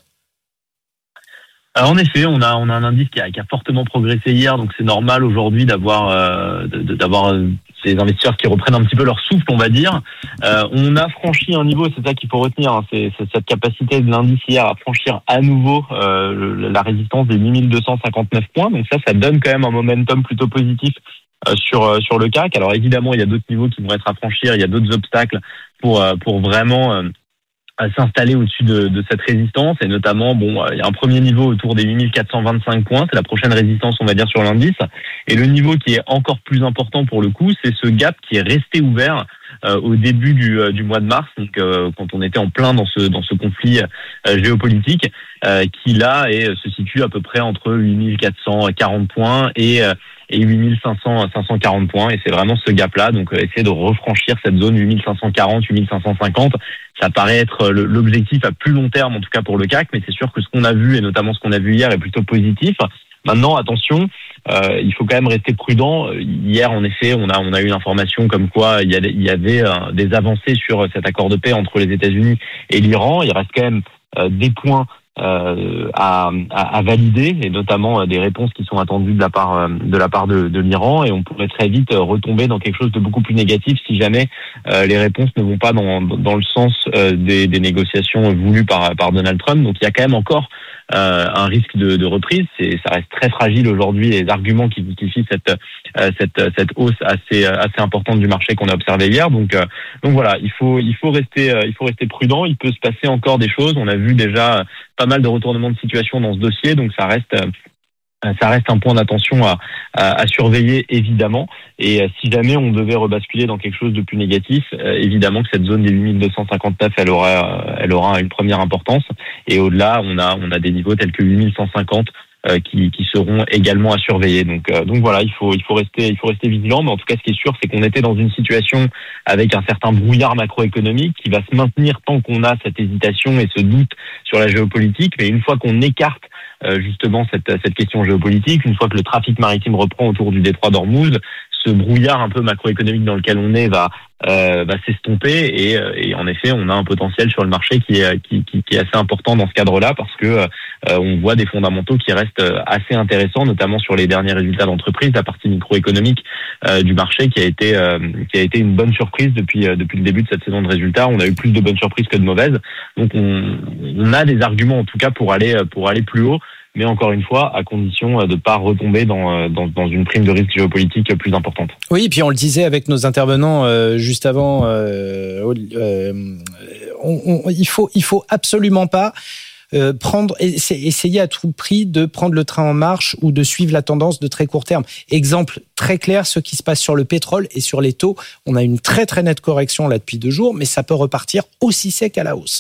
Alors en effet, on a on a un indice qui a, qui a fortement progressé hier, donc c'est normal aujourd'hui d'avoir euh, de, d'avoir euh, ces investisseurs qui reprennent un petit peu leur souffle, on va dire. Euh, on a franchi un niveau, c'est ça qu'il faut retenir, hein, c'est, c'est cette capacité de l'indice hier à franchir à nouveau euh, le, la résistance des huit mille deux cent cinquante-neuf points. Donc ça, ça donne quand même un momentum plutôt positif euh, sur euh, sur le C A C. Alors évidemment, il y a d'autres niveaux qui vont être à franchir, il y a d'autres obstacles pour euh, pour vraiment euh, à s'installer au-dessus de, de cette résistance, et notamment, bon, il y a un premier niveau autour des huit mille quatre cent vingt-cinq points, c'est la prochaine résistance, on va dire, sur l'indice, et le niveau qui est encore plus important pour le coup, c'est ce gap qui est resté ouvert euh, au début du, euh, du mois de mars, donc euh, quand on était en plein dans ce dans ce conflit euh, géopolitique, euh, qui là est, se situe à peu près entre huit mille quatre cent quarante points et euh, et huit mille cinq cents, cinq cent quarante points, et c'est vraiment ce gap-là, donc euh, essayer de refranchir cette zone huit mille cinq cent quarante, huit mille cinq cent cinquante, ça paraît être le, l'objectif à plus long terme, en tout cas pour le C A C, mais c'est sûr que ce qu'on a vu, et notamment ce qu'on a vu hier, est plutôt positif. Maintenant, attention, euh, il faut quand même rester prudent. Hier, en effet, on a on a eu une information comme quoi il y, a, il y avait euh, des avancées sur cet accord de paix entre les États-Unis et l'Iran. Il reste quand même euh, des points Euh, à, à, à valider, et notamment euh, des réponses qui sont attendues de la part euh, de la part de, de l'Iran, et on pourrait très vite euh, retomber dans quelque chose de beaucoup plus négatif si jamais euh, les réponses ne vont pas dans dans le sens euh, des, des négociations voulues par par Donald Trump. Donc il y a quand même encore euh, un risque de, de reprise. C'est, ça reste très fragile aujourd'hui, les arguments qui justifient cette euh, cette cette hausse assez assez importante du marché qu'on a observé hier. Donc euh, donc voilà, il faut il faut rester euh, il faut rester prudent. Il peut se passer encore des choses. On a vu déjà pas mal de retournements de situation dans ce dossier, donc ça reste ça reste un point d'attention à, à, à surveiller évidemment. Et euh, si jamais on devait rebasculer dans quelque chose de plus négatif, euh, évidemment que cette zone des huit mille deux cent cinquante-neuf, elle aura elle aura une première importance. Et au-delà, on a on a des niveaux tels que huit mille cent cinquante euh, qui qui seront également à surveiller. Donc euh, donc voilà, il faut il faut rester il faut rester vigilant. Mais en tout cas, ce qui est sûr, c'est qu'on était dans une situation avec un certain brouillard macroéconomique qui va se maintenir tant qu'on a cette hésitation et ce doute sur la géopolitique. Mais une fois qu'on écarte euh, justement cette cette question géopolitique, une fois que le trafic maritime reprend autour du détroit d'Ormuz, ce brouillard un peu macroéconomique dans lequel on est va euh, va s'estomper, et, et en effet on a un potentiel sur le marché qui est qui, qui, qui est assez important dans ce cadre-là, parce que euh, on voit des fondamentaux qui restent assez intéressants, notamment sur les derniers résultats d'entreprise, la partie microéconomique euh, du marché qui a été euh, qui a été une bonne surprise depuis euh, depuis le début de cette saison de résultats. On a eu plus de bonnes surprises que de mauvaises, donc on, on a des arguments en tout cas pour aller pour aller plus haut. Mais encore une fois, à condition de ne pas retomber dans, dans, dans une prime de risque géopolitique plus importante. Oui, et puis on le disait avec nos intervenants euh, juste avant, euh, euh, on, on, il faut, il faut absolument pas euh, prendre, essayer à tout prix de prendre le train en marche ou de suivre la tendance de très court terme. Exemple très clair, ce qui se passe sur le pétrole et sur les taux. On a une très très nette correction là depuis deux jours, mais ça peut repartir aussi sec à la hausse.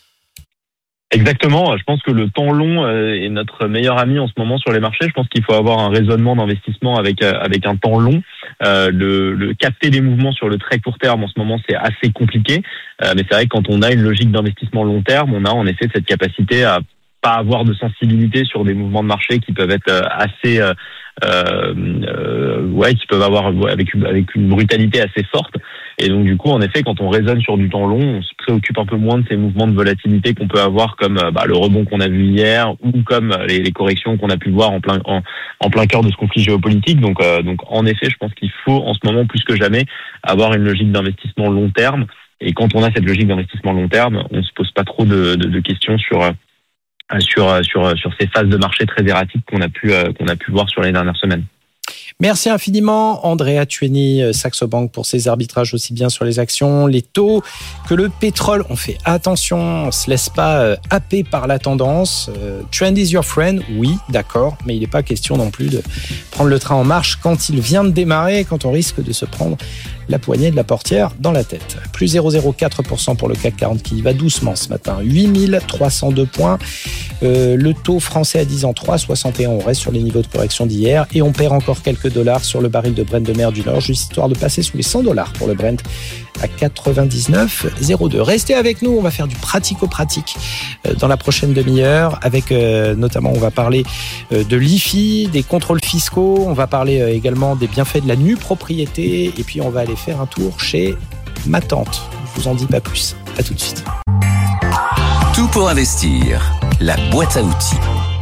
Exactement. Je pense que le temps long est notre meilleur ami en ce moment sur les marchés. Je pense qu'il faut avoir un raisonnement d'investissement avec avec un temps long. Euh, le, le capter des mouvements sur le très court terme en ce moment, c'est assez compliqué. Euh, mais c'est vrai que quand on a une logique d'investissement long terme, on a en effet cette capacité à pas avoir de sensibilité sur des mouvements de marché qui peuvent être assez euh, euh, ouais qui peuvent avoir avec une, avec une brutalité assez forte. Et donc du coup, en effet, quand on raisonne sur du temps long, on se préoccupe un peu moins de ces mouvements de volatilité qu'on peut avoir, comme bah, le rebond qu'on a vu hier, ou comme les, les corrections qu'on a pu voir en plein en, en plein cœur de ce conflit géopolitique. Donc euh, donc en effet, je pense qu'il faut en ce moment plus que jamais avoir une logique d'investissement long terme. Et quand on a cette logique d'investissement long terme, on se pose pas trop de, de, de questions sur sur sur sur ces phases de marché très erratiques qu'on a pu euh, qu'on a pu voir sur les dernières semaines. Merci infiniment, Andrea Tueni, Saxo Bank, pour ses arbitrages aussi bien sur les actions, les taux que le pétrole. On fait attention, on ne se laisse pas happer par la tendance. Euh, trend is your friend, oui, d'accord, mais il n'est pas question non plus de prendre le train en marche quand il vient de démarrer, quand on risque de se prendre la poignée de la portière dans la tête. Plus zéro virgule zéro quatre pour cent pour le C A C quarante qui va doucement ce matin, huit mille trois cent deux points. Euh, le taux français à dix ans, trois virgule soixante et un, on reste sur les niveaux de correction d'hier et on perd encore quelques dollars sur le baril de Brent de mer du Nord, juste histoire de passer sous les cent dollars pour le Brent à quatre-vingt-dix-neuf virgule zéro deux. Restez avec nous, on va faire du pratico-pratique dans la prochaine demi-heure avec euh, notamment, on va parler euh, de l'I F I, des contrôles fiscaux, on va parler euh, également des bienfaits de la nue propriété et puis on va aller faire un tour chez ma tante. Je vous en dis pas plus. À tout de suite. Tout pour investir, la boîte à outils.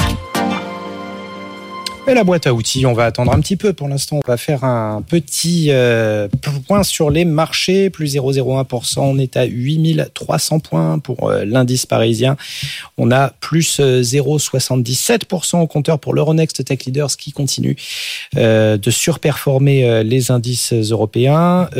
Et la boîte à outils, on va attendre un petit peu. Pour l'instant, on va faire un petit euh, point sur les marchés. Plus zéro virgule zéro un pour cent, on est à huit mille trois cents points pour euh, l'indice parisien. On a plus euh, zéro virgule soixante-dix-sept pour cent au compteur pour l'Euronext Tech Leaders qui continue euh, de surperformer euh, les indices européens.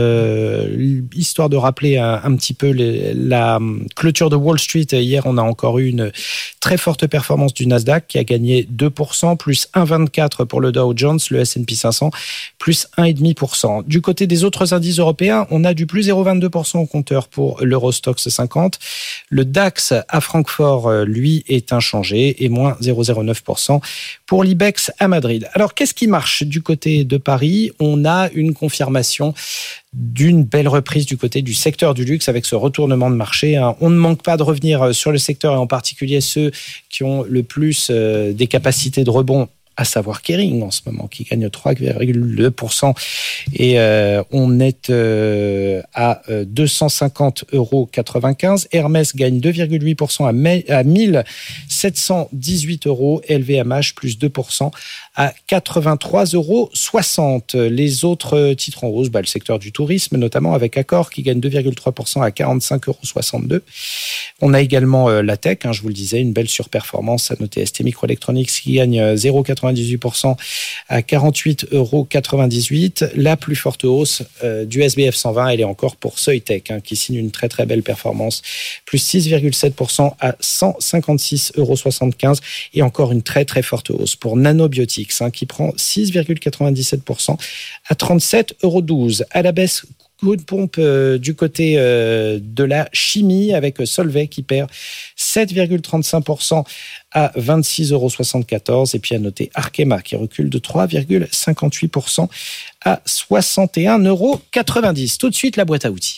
Euh, histoire de rappeler un, un petit peu les, la clôture de Wall Street. Hier, on a encore eu une très forte performance du Nasdaq qui a gagné deux pour cent, plus un virgule vingt-quatre pour le Dow Jones, le S and P cinq cents, plus un virgule cinq pour cent. Du côté des autres indices européens, on a du plus zéro virgule vingt-deux pour cent au compteur pour l'Eurostoxx cinquante. Le DAX à Francfort, lui, est inchangé et moins zéro virgule zéro neuf pour cent pour l'I B E X à Madrid. Alors, qu'est-ce qui marche du côté de Paris? On a une confirmation d'une belle reprise du côté du secteur du luxe avec ce retournement de marché. On ne manque pas de revenir sur le secteur et en particulier ceux qui ont le plus des capacités de rebond, à savoir Kering en ce moment, qui gagne trois virgule deux pour cent et euh, on est euh, à deux cent cinquante euros quatre-vingt-quinze. Hermès gagne deux virgule huit pour cent à, à mille sept cent dix-huit euros. L V M H plus deux pour cent à quatre-vingt-trois euros soixante. Les autres titres en hausse, bah, le secteur du tourisme, notamment avec Accor qui gagne deux virgule trois pour cent à quarante-cinq euros soixante-deux. On a également euh, la tech, hein, je vous le disais, une belle surperformance à noter S T Microelectronics qui gagne zéro virgule quatre-vingt-dix-huit pour cent à quarante-huit euros quatre-vingt-dix-huit. La plus forte hausse euh, du S B F cent vingt, elle est encore pour Soitec, hein, qui signe une très très belle performance, plus six virgule sept pour cent à cent cinquante-six euros soixante-quinze. Et encore une très très forte hausse pour Nanobiotics, hein, qui prend six virgule quatre-vingt-dix-sept pour cent à trente-sept euros douze. À la baisse, coup de pompe euh, du côté euh, de la chimie avec Solvay qui perd sept virgule trente-cinq pour cent à vingt-six euros soixante-quatorze. Et puis à noter Arkema qui recule de trois virgule cinquante-huit pour cent à soixante et un euros quatre-vingt-dix. Tout de suite, la boîte à outils.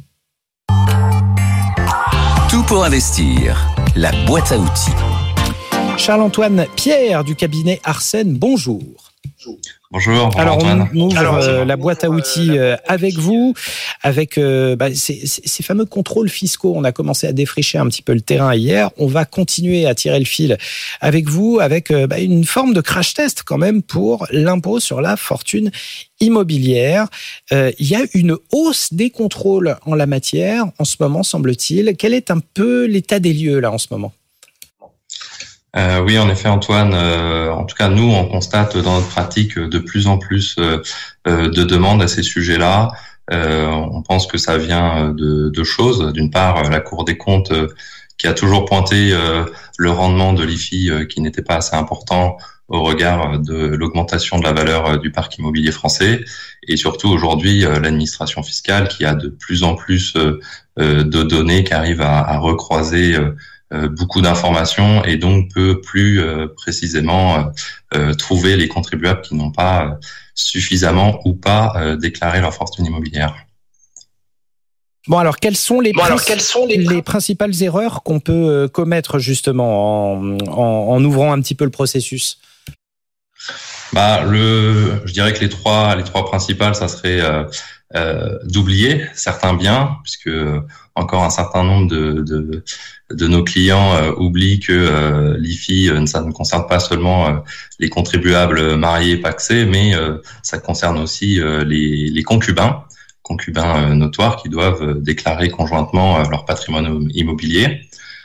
Tout pour investir, la boîte à outils. Charles-Antoine Pierre du cabinet Arsène, bonjour. Bonjour, bonjour. Alors Antoine. on ouvre euh, la boîte à outils euh, avec vous, avec euh, bah, ces, ces fameux contrôles fiscaux. On a commencé à défricher un petit peu le terrain hier. On va continuer à tirer le fil avec vous, avec euh, bah, une forme de crash test quand même pour l'impôt sur la fortune immobilière. Euh, il y a une hausse des contrôles en la matière en ce moment, semble-t-il. Quel est un peu l'état des lieux là en ce moment ? Euh, oui, en effet, Antoine. Euh, en tout cas, nous, on constate dans notre pratique de plus en plus euh, de demandes à ces sujets-là. Euh, on pense que ça vient de deux choses. D'une part, la Cour des comptes euh, qui a toujours pointé euh, le rendement de l'I F I euh, qui n'était pas assez important au regard de l'augmentation de la valeur du parc immobilier français. Et surtout, aujourd'hui, euh, l'administration fiscale qui a de plus en plus euh, de données qui arrivent à, à recroiser euh, Euh, beaucoup d'informations et donc peut plus euh, précisément euh, euh, trouver les contribuables qui n'ont pas euh, suffisamment ou pas euh, déclaré leur fortune immobilière. Bon, alors quelles sont les, bon, alors, quelles sont les... les principales erreurs qu'on peut commettre justement en, en, en ouvrant un petit peu le processus ? Bah, le, je dirais que les trois, les trois principales, ça serait euh, euh, d'oublier certains biens, puisque euh, encore un certain nombre de, de, de nos clients euh, oublient que euh, l'I F I, euh, ça ne concerne pas seulement euh, les contribuables mariés pacsés, mais euh, ça concerne aussi euh, les, les concubins, concubins euh, notoires qui doivent euh, déclarer conjointement euh, leur patrimoine immobilier.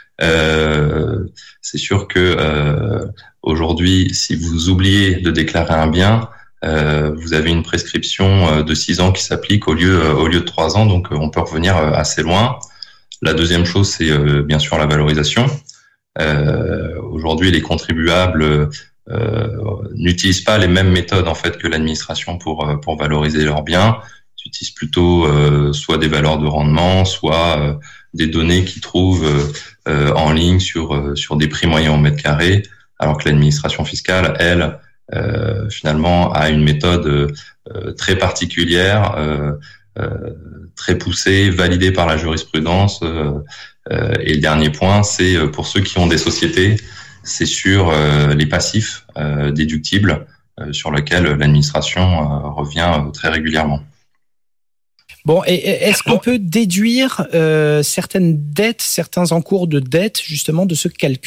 Euh, c'est sûr que euh, aujourd'hui, si vous oubliez de déclarer un bien, euh, vous avez une prescription de six ans qui s'applique au lieu au lieu de trois ans, donc on peut revenir assez loin. La deuxième chose, c'est euh, bien sûr la valorisation. Euh, aujourd'hui, les contribuables euh, n'utilisent pas les mêmes méthodes en fait que l'administration pour pour valoriser leurs biens. Ils utilisent plutôt euh, soit des valeurs de rendement, soit euh, des données qu'ils trouvent euh, en ligne sur euh, sur des prix moyens au mètre carré, alors que l'administration fiscale, elle, euh, finalement, a une méthode euh, très particulière, euh, euh, très poussée, validée par la jurisprudence. Euh, euh, et le dernier point, c'est pour ceux qui ont des sociétés, c'est sur euh, les passifs euh, déductibles euh, sur lesquels l'administration euh, revient euh, très régulièrement. Bon, et est-ce qu'on peut déduire euh, certaines dettes, certains encours de dettes, justement, de ce calcul ?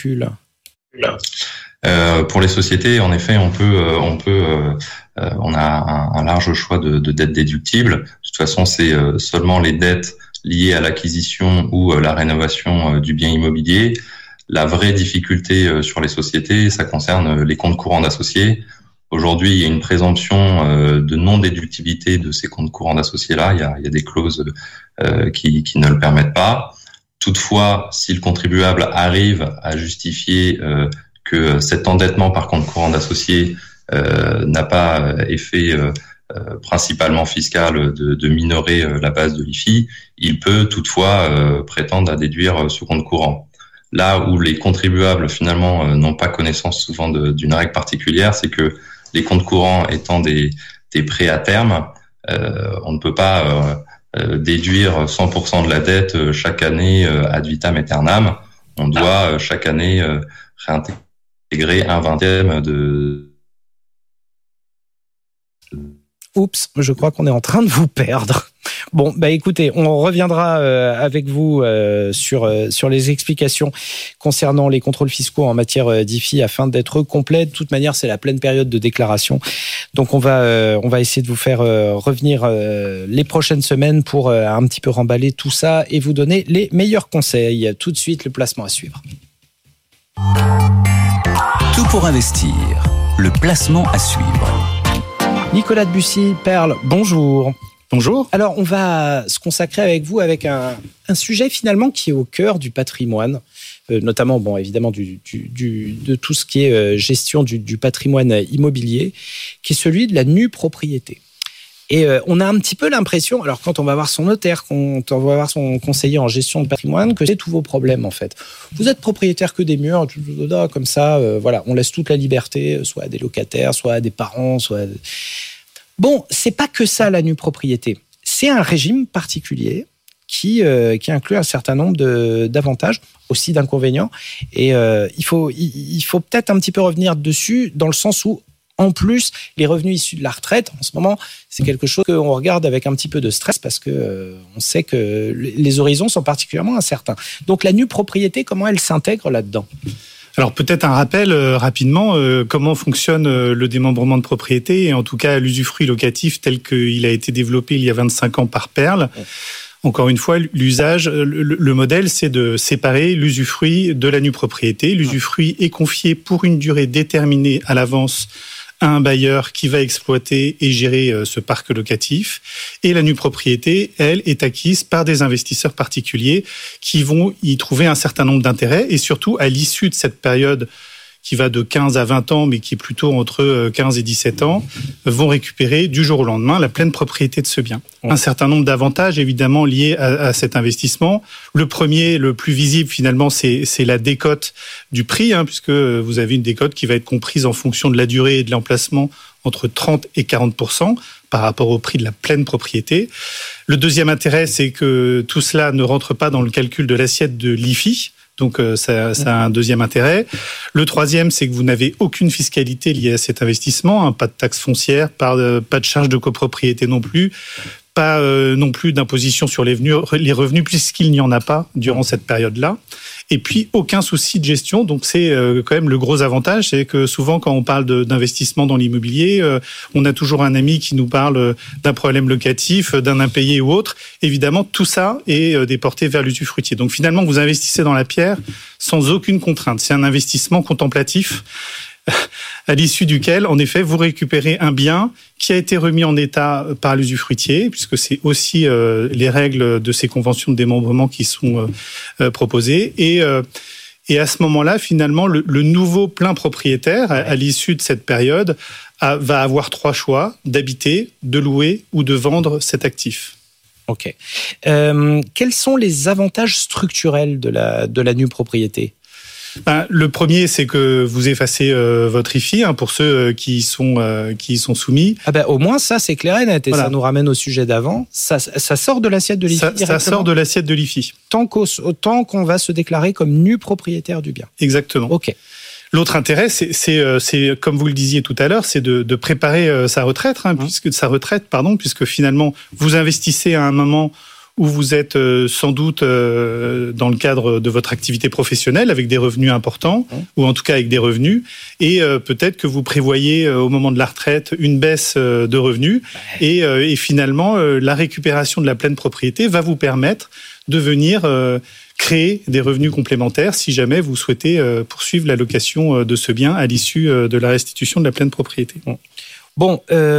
Euh, pour les sociétés, en effet, on peut, euh, on peut, euh, on a un, un large choix de, de dettes déductibles. De toute façon, c'est euh, seulement les dettes liées à l'acquisition ou euh, la rénovation euh, du bien immobilier. La vraie difficulté euh, sur les sociétés, ça concerne euh, les comptes courants d'associés. Aujourd'hui, il y a une présomption euh, de non-déductibilité de ces comptes courants d'associés-là. Il y a, il y a des clauses euh, qui, qui ne le permettent pas. Toutefois, si le contribuable arrive à justifier euh, que cet endettement par compte courant d'associés euh, n'a pas effet euh, euh, principalement fiscal de, de minorer euh, la base de l'I F I, il peut toutefois euh, prétendre à déduire ce compte courant. Là où les contribuables finalement euh, n'ont pas connaissance souvent de, d'une règle particulière, c'est que les comptes courants étant des, des prêts à terme, euh, on ne peut pas euh, euh, déduire cent pour cent de la dette chaque année euh, ad vitam aeternam. On doit euh, chaque année euh, réintégrer un vingtième de... Oups, je crois qu'on est en train de vous perdre. Bon, bah écoutez, on reviendra euh, avec vous euh, sur euh, sur les explications concernant les contrôles fiscaux en matière euh, d'I F I afin d'être complet. De toute manière, c'est la pleine période de déclaration, donc on va euh, on va essayer de vous faire euh, revenir euh, les prochaines semaines pour euh, un petit peu remballer tout ça et vous donner les meilleurs conseils. Tout de suite, le placement à suivre. Tout pour investir, le placement à suivre. Nicolas Debussy, Perle, bonjour. Bonjour. Alors, on va se consacrer avec vous avec un, un sujet finalement qui est au cœur du patrimoine, euh, notamment, bon, évidemment, du, du, du, de tout ce qui est euh, gestion du, du patrimoine immobilier, qui est celui de la nue propriété. Et euh, on a un petit peu l'impression, alors quand on va voir son notaire, quand on va voir son conseiller en gestion de patrimoine, que c'est tous vos problèmes en fait. Vous êtes propriétaire que des murs, comme ça, euh, voilà, on laisse toute la liberté, soit à des locataires, soit à des parents, soit. À... Bon, c'est pas que ça la nue propriété. C'est un régime particulier qui euh, qui inclut un certain nombre de d'avantages, aussi d'inconvénients. Et euh, il faut il, il faut peut-être un petit peu revenir dessus dans le sens où en plus, les revenus issus de la retraite, en ce moment, c'est quelque chose qu'on regarde avec un petit peu de stress parce que euh, on sait que les horizons sont particulièrement incertains. Donc, la nue propriété, comment elle s'intègre là-dedans ? Alors peut-être un rappel euh, rapidement, euh, comment fonctionne euh, le démembrement de propriété et en tout cas l'usufruit locatif tel qu'il a été développé il y a vingt-cinq ans par Perle. Ouais. Encore une fois, l'usage, le, le modèle, c'est de séparer l'usufruit de la nue propriété. L'usufruit est confié pour une durée déterminée à l'avance à un bailleur qui va exploiter et gérer ce parc locatif. Et la nue propriété, elle, est acquise par des investisseurs particuliers qui vont y trouver un certain nombre d'intérêts. Et surtout, à l'issue de cette période qui va de quinze à vingt ans, mais qui est plutôt entre quinze et dix-sept ans, vont récupérer du jour au lendemain la pleine propriété de ce bien. Ouais. Un certain nombre d'avantages, évidemment, liés à, à cet investissement. Le premier, le plus visible, finalement, c'est, c'est la décote du prix, hein, puisque vous avez une décote qui va être comprise en fonction de la durée et de l'emplacement entre trente et quarante pour cent par rapport au prix de la pleine propriété. Le deuxième intérêt, c'est que tout cela ne rentre pas dans le calcul de l'assiette de l'I F I, Donc euh, ça, ça a un deuxième intérêt. Le troisième, c'est que vous n'avez aucune fiscalité liée à cet investissement, hein, pas de taxe foncière, pas de, pas de charge de copropriété non plus, pas euh, non plus d'imposition sur les, venus, les revenus puisqu'il n'y en a pas durant cette période-là. Et puis, aucun souci de gestion. Donc, c'est euh, quand même le gros avantage. C'est que souvent, quand on parle de, d'investissement dans l'immobilier, euh, on a toujours un ami qui nous parle d'un problème locatif, d'un impayé ou autre. Évidemment, tout ça est euh, déporté vers l'usufruitier. Donc, finalement, vous investissez dans la pierre sans aucune contrainte. C'est un investissement contemplatif à l'issue duquel, en effet, vous récupérez un bien qui a été remis en état par l'usufruitier, puisque c'est aussi euh, les règles de ces conventions de démembrement qui sont euh, proposées. Et, euh, et à ce moment-là, finalement, le, le nouveau plein propriétaire, à, à l'issue de cette période, a, va avoir trois choix, d'habiter, de louer ou de vendre cet actif. Ok. Euh, quels sont les avantages structurels de la, de la nue propriété ? Ben, le premier, c'est que vous effacez euh, votre I F I, hein, pour ceux qui y sont, euh, qui y sont soumis. Ah ben, au moins, ça, c'est clair et net. Et voilà. Ça nous ramène au sujet d'avant. Ça, ça sort de l'assiette de l'I F I ça, directement. Ça sort de l'assiette de l'I F I. Tant, qu'au, tant qu'on va se déclarer comme nu propriétaire du bien. Exactement. OK. L'autre intérêt, c'est, c'est, c'est, comme vous le disiez tout à l'heure, c'est de, de préparer sa retraite, hein, mmh. puisque, sa retraite, pardon, puisque finalement, vous investissez à un moment où vous êtes euh, sans doute euh, dans le cadre de votre activité professionnelle avec des revenus importants, mmh. ou en tout cas avec des revenus, et euh, peut-être que vous prévoyez euh, au moment de la retraite une baisse euh, de revenus, ouais. et, euh, et finalement euh, la récupération de la pleine propriété va vous permettre de venir euh, créer des revenus complémentaires si jamais vous souhaitez euh, poursuivre la location euh, de ce bien à l'issue euh, de la restitution de la pleine propriété. Bon,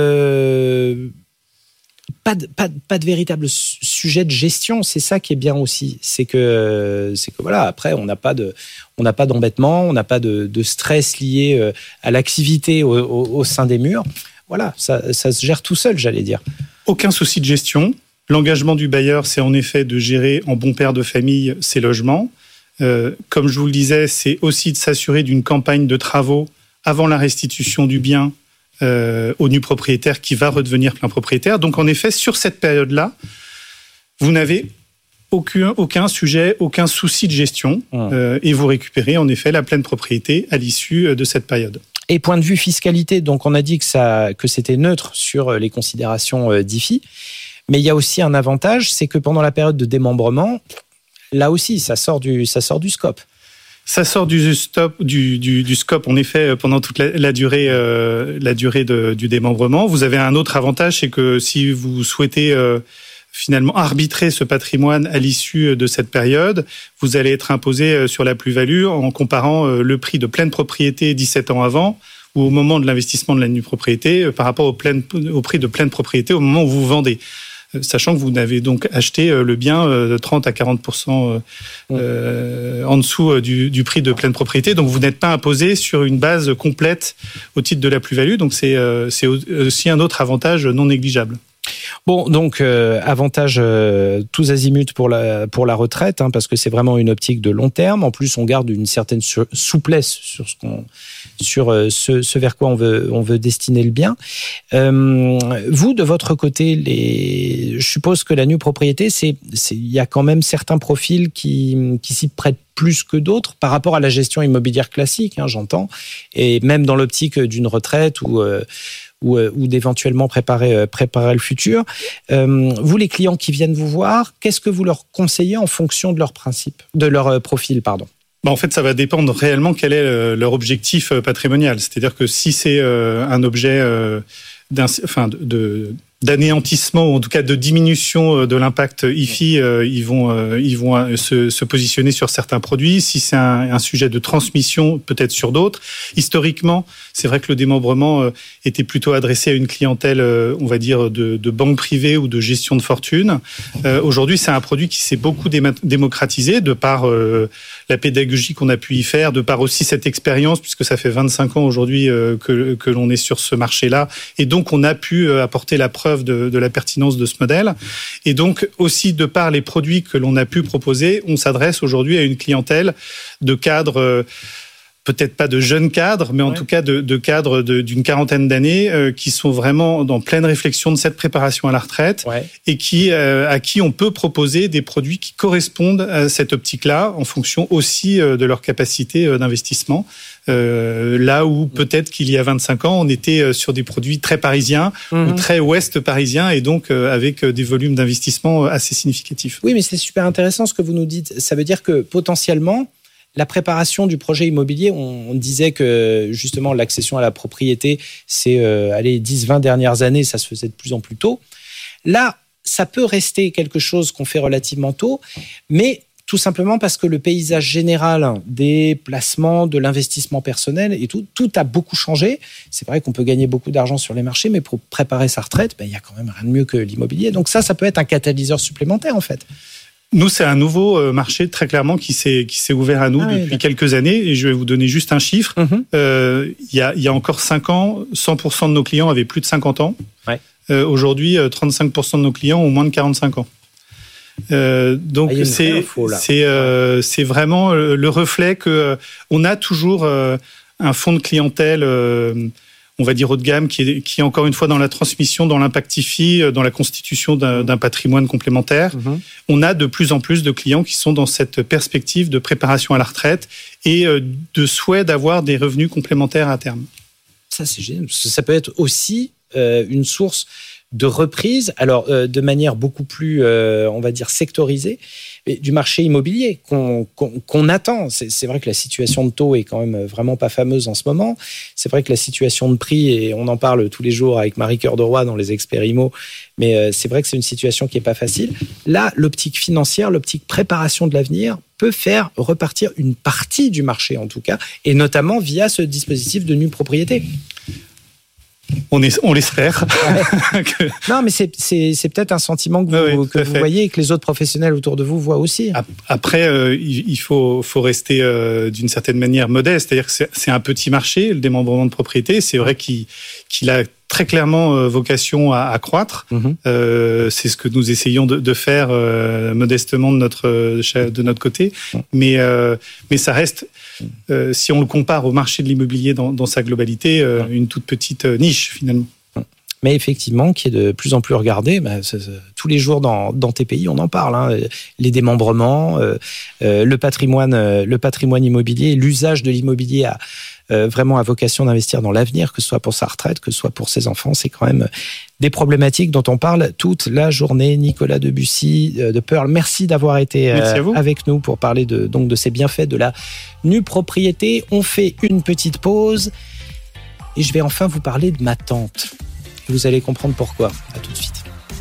euh... Pas de, pas, de, pas de véritable sujet de gestion, c'est ça qui est bien aussi. C'est que, c'est que voilà, après, on n'a pas de, on n'a pas d'embêtement, on n'a pas de, de stress lié à l'activité au, au, au sein des murs. Voilà, ça, ça se gère tout seul, j'allais dire. Aucun souci de gestion. L'engagement du bailleur, c'est en effet de gérer en bon père de famille ses logements. Euh, comme je vous le disais, c'est aussi de s'assurer d'une campagne de travaux avant la restitution du bien Euh, au nu propriétaire qui va redevenir plein propriétaire. Donc en effet, sur cette période-là, vous n'avez aucun, aucun sujet, aucun souci de gestion mmh. euh, et vous récupérez en effet la pleine propriété à l'issue de cette période. Et point de vue fiscalité, donc on a dit que, ça, que c'était neutre sur les considérations d'I F I, mais il y a aussi un avantage, c'est que pendant la période de démembrement, là aussi, ça sort du, ça sort du scope. Ça sort du, stop, du, du, du scope, en effet, pendant toute la, la durée, euh, la durée de, du démembrement. Vous avez un autre avantage, c'est que si vous souhaitez euh, finalement arbitrer ce patrimoine à l'issue de cette période, vous allez être imposé sur la plus-value en comparant le prix de pleine propriété dix-sept ans avant ou au moment de l'investissement de la nue propriété par rapport au, pleine, au prix de pleine propriété au moment où vous vendez. Sachant que vous n'avez donc acheté le bien de trente à quarante pour cent euh, en dessous du, du prix de pleine propriété. Donc, vous n'êtes pas imposé sur une base complète au titre de la plus-value. Donc, c'est, c'est aussi un autre avantage non négligeable. Bon, donc euh, avantage euh, tous azimuts pour la pour la retraite, hein, parce que c'est vraiment une optique de long terme. En plus, on garde une certaine souplesse sur ce qu'on sur euh, ce, ce vers quoi on veut on veut destiner le bien. Euh, vous, de votre côté, les, je suppose que la nue propriété, c'est c'est il y a quand même certains profils qui qui s'y prêtent plus que d'autres par rapport à la gestion immobilière classique, hein, j'entends, et même dans l'optique d'une retraite ou euh, ou, ou d'éventuellement préparer, préparer le futur. Euh, vous, les clients qui viennent vous voir, qu'est-ce que vous leur conseillez en fonction de leur principe, de leur profil, pardon ? Ben en fait, ça va dépendre réellement quel est leur objectif patrimonial. C'est-à-dire que si c'est un objet d'un, enfin, de, de d'anéantissement ou en tout cas de diminution de l'impact I F I, euh, ils vont euh, ils vont se, se positionner sur certains produits. Si c'est un, un sujet de transmission, peut-être sur d'autres. Historiquement, c'est vrai que le démembrement euh, était plutôt adressé à une clientèle, euh, on va dire, de, de banque privée ou de gestion de fortune. Euh, aujourd'hui, c'est un produit qui s'est beaucoup déma- démocratisé de par euh, la pédagogie qu'on a pu y faire, de par aussi cette expérience, puisque ça fait vingt-cinq ans aujourd'hui euh, que, que l'on est sur ce marché-là. Et donc, on a pu euh, apporter la preuve De, de la pertinence de ce modèle. Et donc, aussi, de par les produits que l'on a pu proposer, on s'adresse aujourd'hui à une clientèle de cadres, euh, peut-être pas de jeunes cadres, mais en ouais. tout cas de, de cadres de, d'une quarantaine d'années euh, qui sont vraiment dans pleine réflexion de cette préparation à la retraite ouais. et qui, euh, à qui on peut proposer des produits qui correspondent à cette optique-là en fonction aussi euh, de leur capacité euh, d'investissement. Euh, là où peut-être qu'il y a vingt-cinq ans, on était sur des produits très parisiens mmh. ou très ouest parisiens et donc euh, avec des volumes d'investissement assez significatifs. Oui, mais c'est super intéressant ce que vous nous dites. Ça veut dire que potentiellement, la préparation du projet immobilier, on, on disait que justement l'accession à la propriété, c'est euh, allez, dix vingt dernières années, ça se faisait de plus en plus tôt. Là, ça peut rester quelque chose qu'on fait relativement tôt, mais tout simplement parce que le paysage général des placements, de l'investissement personnel et tout, tout a beaucoup changé. C'est vrai qu'on peut gagner beaucoup d'argent sur les marchés, mais pour préparer sa retraite, ben, il y a quand même rien de mieux que l'immobilier. Donc ça, ça peut être un catalyseur supplémentaire en fait. Nous, c'est un nouveau marché très clairement qui s'est qui s'est ouvert à nous ah, depuis oui, quelques années. Et je vais vous donner juste un chiffre. Mm-hmm. Euh, il y a il y a encore cinq ans, cent pour cent de nos clients avaient plus de cinquante ans. Ouais. Euh, aujourd'hui, trente-cinq pour cent de nos clients ont moins de quarante-cinq ans. Euh, donc ah, c'est info, c'est euh, c'est vraiment le reflet que on a toujours euh, un fonds de clientèle. Euh, on va dire haut de gamme, qui est, qui est encore une fois dans la transmission, dans l'impactifie, dans la constitution d'un, d'un patrimoine complémentaire. Mmh. On a de plus en plus de clients qui sont dans cette perspective de préparation à la retraite et de souhait d'avoir des revenus complémentaires à terme. Ça, c'est génial. Ça peut être aussi euh, une source de reprise, alors euh, de manière beaucoup plus, euh, on va dire, sectorisée, du marché immobilier qu'on, qu'on, qu'on attend. C'est, c'est vrai que la situation de taux est quand même vraiment pas fameuse en ce moment. C'est vrai que la situation de prix, et on en parle tous les jours avec Marie Cœur de Roy dans les experts immo, mais euh, c'est vrai que c'est une situation qui est pas facile. Là, l'optique financière, l'optique préparation de l'avenir peut faire repartir une partie du marché en tout cas, et notamment via ce dispositif de nue propriété. On, est, on l'espère. Ouais. que... Non, mais c'est, c'est, c'est peut-être un sentiment que vous, oui, que vous voyez et que les autres professionnels autour de vous voient aussi. Après, euh, il faut, faut rester euh, d'une certaine manière modeste. C'est-à-dire que c'est, c'est un petit marché, le démembrement de propriété. C'est vrai qu'il, qu'il a très clairement euh, vocation à, à croître. Mm-hmm. Euh, c'est ce que nous essayons de, de faire euh, modestement de notre, de notre côté. Mm. Mais, euh, mais ça reste... Euh, si on le compare au marché de l'immobilier dans, dans sa globalité, euh, une toute petite niche finalement. Mais effectivement, qui est de plus en plus regardé. Bah, c'est, c'est, tous les jours dans, dans T P I, on en parle. Hein, les démembrements, euh, euh, le patrimoine, euh, le patrimoine immobilier, l'usage de l'immobilier a euh, vraiment à vocation d'investir dans l'avenir, que ce soit pour sa retraite, que ce soit pour ses enfants. C'est quand même des problématiques dont on parle toute la journée. Nicolas Debussy euh, de Pearl, merci d'avoir été euh, avec nous pour parler de, donc, de ces bienfaits de la nue propriété. On fait une petite pause et je vais enfin vous parler de ma tante. Vous allez comprendre pourquoi. À tout de suite.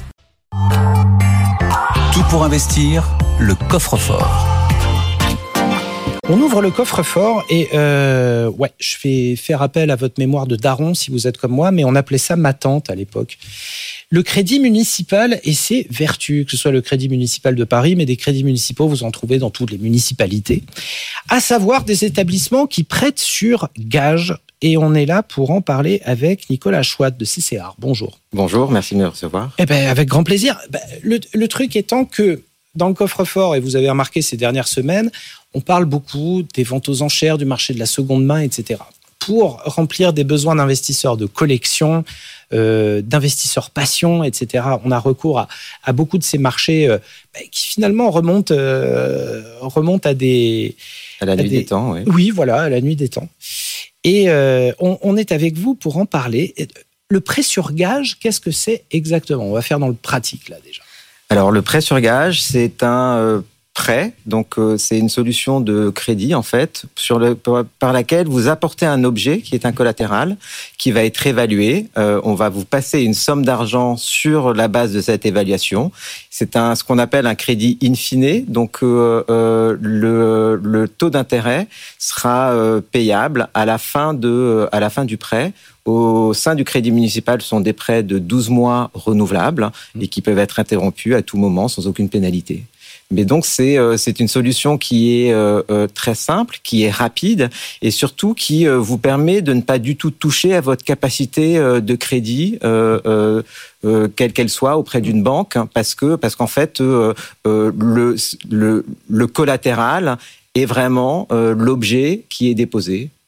Tout pour investir, le coffre-fort. On ouvre le coffre-fort et euh, ouais, je vais faire appel à votre mémoire de daron si vous êtes comme moi, mais on appelait ça ma tante à l'époque. Le crédit municipal et ses vertus, que ce soit le crédit municipal de Paris, mais des crédits municipaux, vous en trouvez dans toutes les municipalités, à savoir des établissements qui prêtent sur gage. Et on est là pour en parler avec Nicolas Chouat de C C R. Bonjour. Bonjour, merci de me recevoir. Eh ben, avec grand plaisir. Ben, le, le truc étant que dans le coffre-fort, et vous avez remarqué ces dernières semaines, on parle beaucoup des ventes aux enchères, du marché de la seconde main, et cetera. Pour remplir des besoins d'investisseurs de collection, euh, d'investisseurs passion, et cetera, on a recours à, à beaucoup de ces marchés euh, bah, qui finalement remontent, euh, remontent à des... À la à nuit des... des temps, oui. Oui, voilà, à la nuit des temps. Et euh, on, on est avec vous pour en parler. Le prêt sur gage, qu'est-ce que c'est exactement ? On va faire dans le pratique, là, déjà. Alors, le prêt sur gage, c'est un euh, prêt. Donc, euh, c'est une solution de crédit, en fait, sur le, par laquelle vous apportez un objet qui est un collatéral, qui va être évalué. Euh, on va vous passer une somme d'argent sur la base de cette évaluation. C'est un, ce qu'on appelle un crédit in fine. Donc, euh, euh, le, le taux d'intérêt sera euh, payable à la fin de, à la fin du prêt. Au sein du crédit municipal, ce sont des prêts de douze mois renouvelables et qui peuvent être interrompus à tout moment sans aucune pénalité. Mais donc, c'est, euh, c'est une solution qui est euh, euh, très simple, qui est rapide et surtout qui euh, vous permet de ne pas du tout toucher à votre capacité euh, de crédit, euh, euh, euh, quelle qu'elle soit, auprès d'une banque, hein, parce que parce qu'en fait, euh, euh, le, le, le collatéral est vraiment euh, l'objet qui est déposé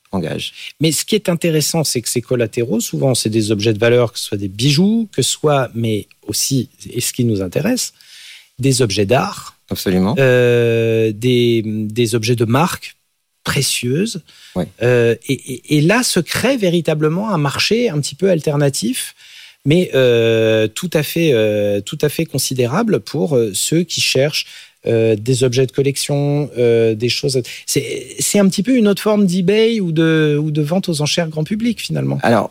en gage. Mais ce qui est intéressant, c'est que ces collatéraux, souvent, c'est des objets de valeur, que ce soit des bijoux, que ce soit, mais aussi, et ce qui nous intéresse, des objets d'art. Absolument. Euh, des, des objets de marque précieuses. Oui. Euh, et, et, et là se crée véritablement un marché un petit peu alternatif, mais euh, tout à fait, euh, tout à fait considérable pour euh, ceux qui cherchent euh, des objets de collection, euh, des choses. C'est, c'est un petit peu une autre forme d'eBay ou de, ou de vente aux enchères grand public finalement. Alors.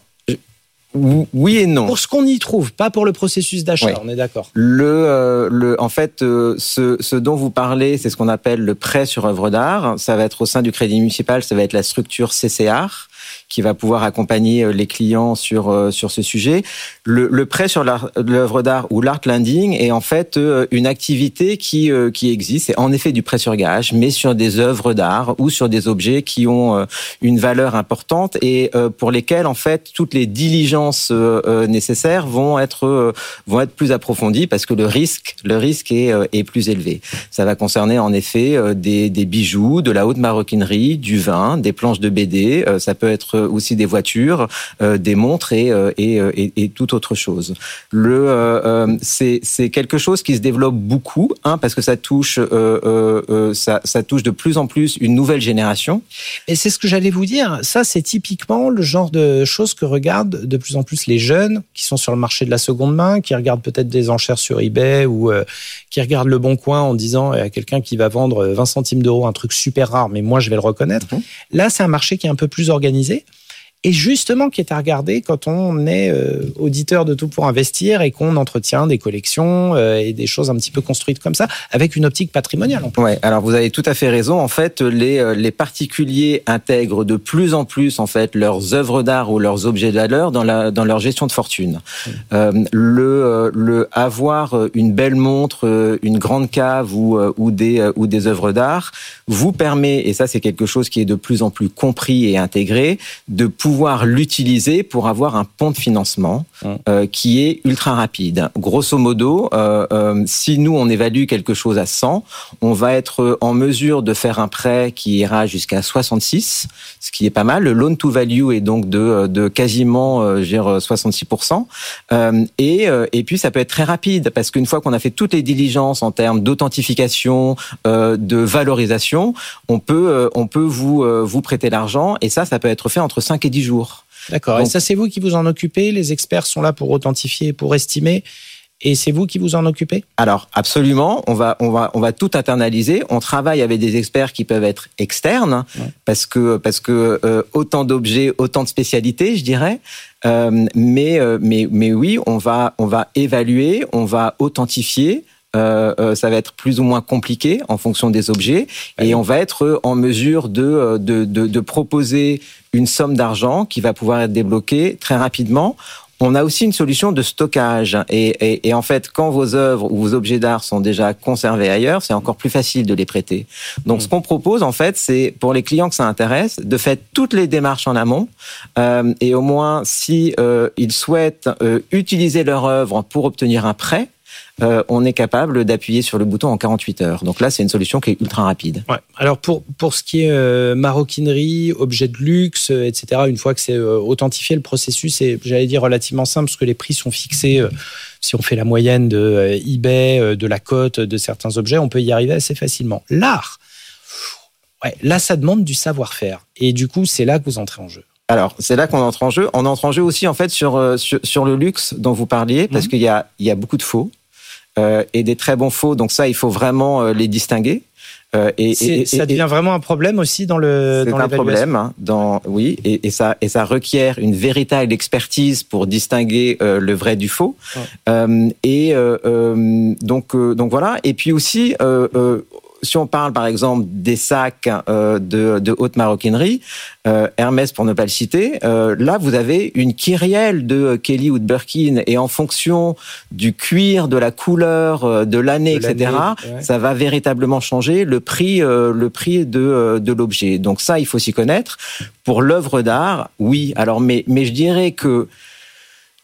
Oui et non. Pour ce qu'on y trouve, pas pour le processus d'achat, oui. On est d'accord. Le, euh, le, en fait, euh, ce, ce dont vous parlez, c'est ce qu'on appelle le prêt sur œuvre d'art. Ça va être au sein du Crédit Municipal, ça va être la structure C C Art qui va pouvoir accompagner les clients sur euh, sur ce sujet. Le, le prêt sur l'œuvre d'art ou l'art lending est en fait euh, une activité qui euh, qui existe. C'est en effet du prêt sur gage, mais sur des œuvres d'art ou sur des objets qui ont euh, une valeur importante et euh, pour lesquels en fait toutes les diligences euh, nécessaires vont être euh, vont être plus approfondies parce que le risque le risque est euh, est plus élevé. Ça va concerner en effet euh, des des bijoux, de la haute maroquinerie, du vin, des planches de B D. Euh, ça peut être aussi des voitures, euh, des montres et, euh, et, et, et toute autre chose. Le, euh, c'est, c'est quelque chose qui se développe beaucoup, hein, parce que ça touche, euh, euh, ça, ça touche de plus en plus une nouvelle génération. Et c'est ce que j'allais vous dire. Ça, c'est typiquement le genre de choses que regardent de plus en plus les jeunes qui sont sur le marché de la seconde main, qui regardent peut-être des enchères sur eBay ou euh, qui regardent Le Bon Coin en disant à quelqu'un qui va vendre vingt centimes d'euros un truc super rare, mais moi je vais le reconnaître. Mmh. Là, c'est un marché qui est un peu plus organisé. Et justement, qui est à regarder quand on est euh, auditeur de Tout pour investir et qu'on entretient des collections euh, et des choses un petit peu construites comme ça, avec une optique patrimoniale. Ouais, alors vous avez tout à fait raison. En fait, les les particuliers intègrent de plus en plus en fait leurs œuvres d'art ou leurs objets de valeur dans la dans leur gestion de fortune. Mmh. Euh, le le avoir une belle montre, une grande cave ou ou des ou des œuvres d'art vous permet, et ça c'est quelque chose qui est de plus en plus compris et intégré, de pouvoir l'utiliser pour avoir un pont de financement euh, qui est ultra rapide. Grosso modo, euh, euh, si nous on évalue quelque chose à cent, on va être en mesure de faire un prêt qui ira jusqu'à soixante-six, ce qui est pas mal. Le loan to value est donc de, de quasiment euh, je veux dire, soixante-six pour cent. Euh, et, euh, et puis ça peut être très rapide parce qu'une fois qu'on a fait toutes les diligences en termes d'authentification, euh, de valorisation, on peut, euh, on peut vous, euh, vous prêter l'argent et ça, ça peut être fait entre cinq et dix jours. D'accord. Donc, et ça, c'est vous qui vous en occupez? Les experts sont là pour authentifier, pour estimer. Et c'est vous qui vous en occupez? Alors absolument, on va on va on va tout internaliser. On travaille avec des experts qui peuvent être externes ouais. parce que parce que euh, autant d'objets, autant de spécialités, je dirais. Euh, mais euh, mais mais oui, on va on va évaluer, on va authentifier. Euh, euh, ça va être plus ou moins compliqué en fonction des objets et on va être en mesure de, de, de, de proposer une somme d'argent qui va pouvoir être débloquée très rapidement. On a aussi une solution de stockage et, et, et en fait, quand vos œuvres ou vos objets d'art sont déjà conservés ailleurs, c'est encore plus facile de les prêter. Donc, mmh. ce qu'on propose, en fait, c'est pour les clients que ça intéresse, de faire toutes les démarches en amont euh, et au moins, si euh, ils souhaitent euh, utiliser leur œuvre pour obtenir un prêt, Euh, on est capable d'appuyer sur le bouton en quarante-huit heures. Donc là, c'est une solution qui est ultra rapide. Ouais. Alors pour pour ce qui est euh, maroquinerie, objets de luxe, euh, et cetera. Une fois que c'est euh, authentifié, le processus est, j'allais dire, relativement simple parce que les prix sont fixés. Euh, si on fait la moyenne de euh, eBay, euh, de la cote de certains objets, on peut y arriver assez facilement. L'art, ouais, là, ça demande du savoir-faire. Et du coup, c'est là que vous entrez en jeu. Alors, c'est là qu'on entre en jeu. On entre en jeu aussi en fait sur euh, sur, sur le luxe dont vous parliez, parce mmh. qu'il y a il y a beaucoup de faux. Euh, et des très bons faux, donc ça, il faut vraiment euh, les distinguer. Euh, et, et, et ça devient et, vraiment un problème aussi dans le c'est dans un problème, hein, dans oui, et, et ça et ça requiert une véritable expertise pour distinguer euh, le vrai du faux. Ouais. Euh, et euh, euh, donc euh, donc voilà. Et puis aussi. Euh, euh, Si on parle par exemple des sacs euh, de, de haute maroquinerie, euh, Hermès pour ne pas le citer, euh, là vous avez une kyrielle de Kelly ou de Birkin et en fonction du cuir, de la couleur, de l'année, de et cetera, l'année, ouais. ça va véritablement changer le prix, euh, le prix de, de l'objet. Donc ça, il faut s'y connaître. Pour l'œuvre d'art, oui. Alors mais mais je dirais que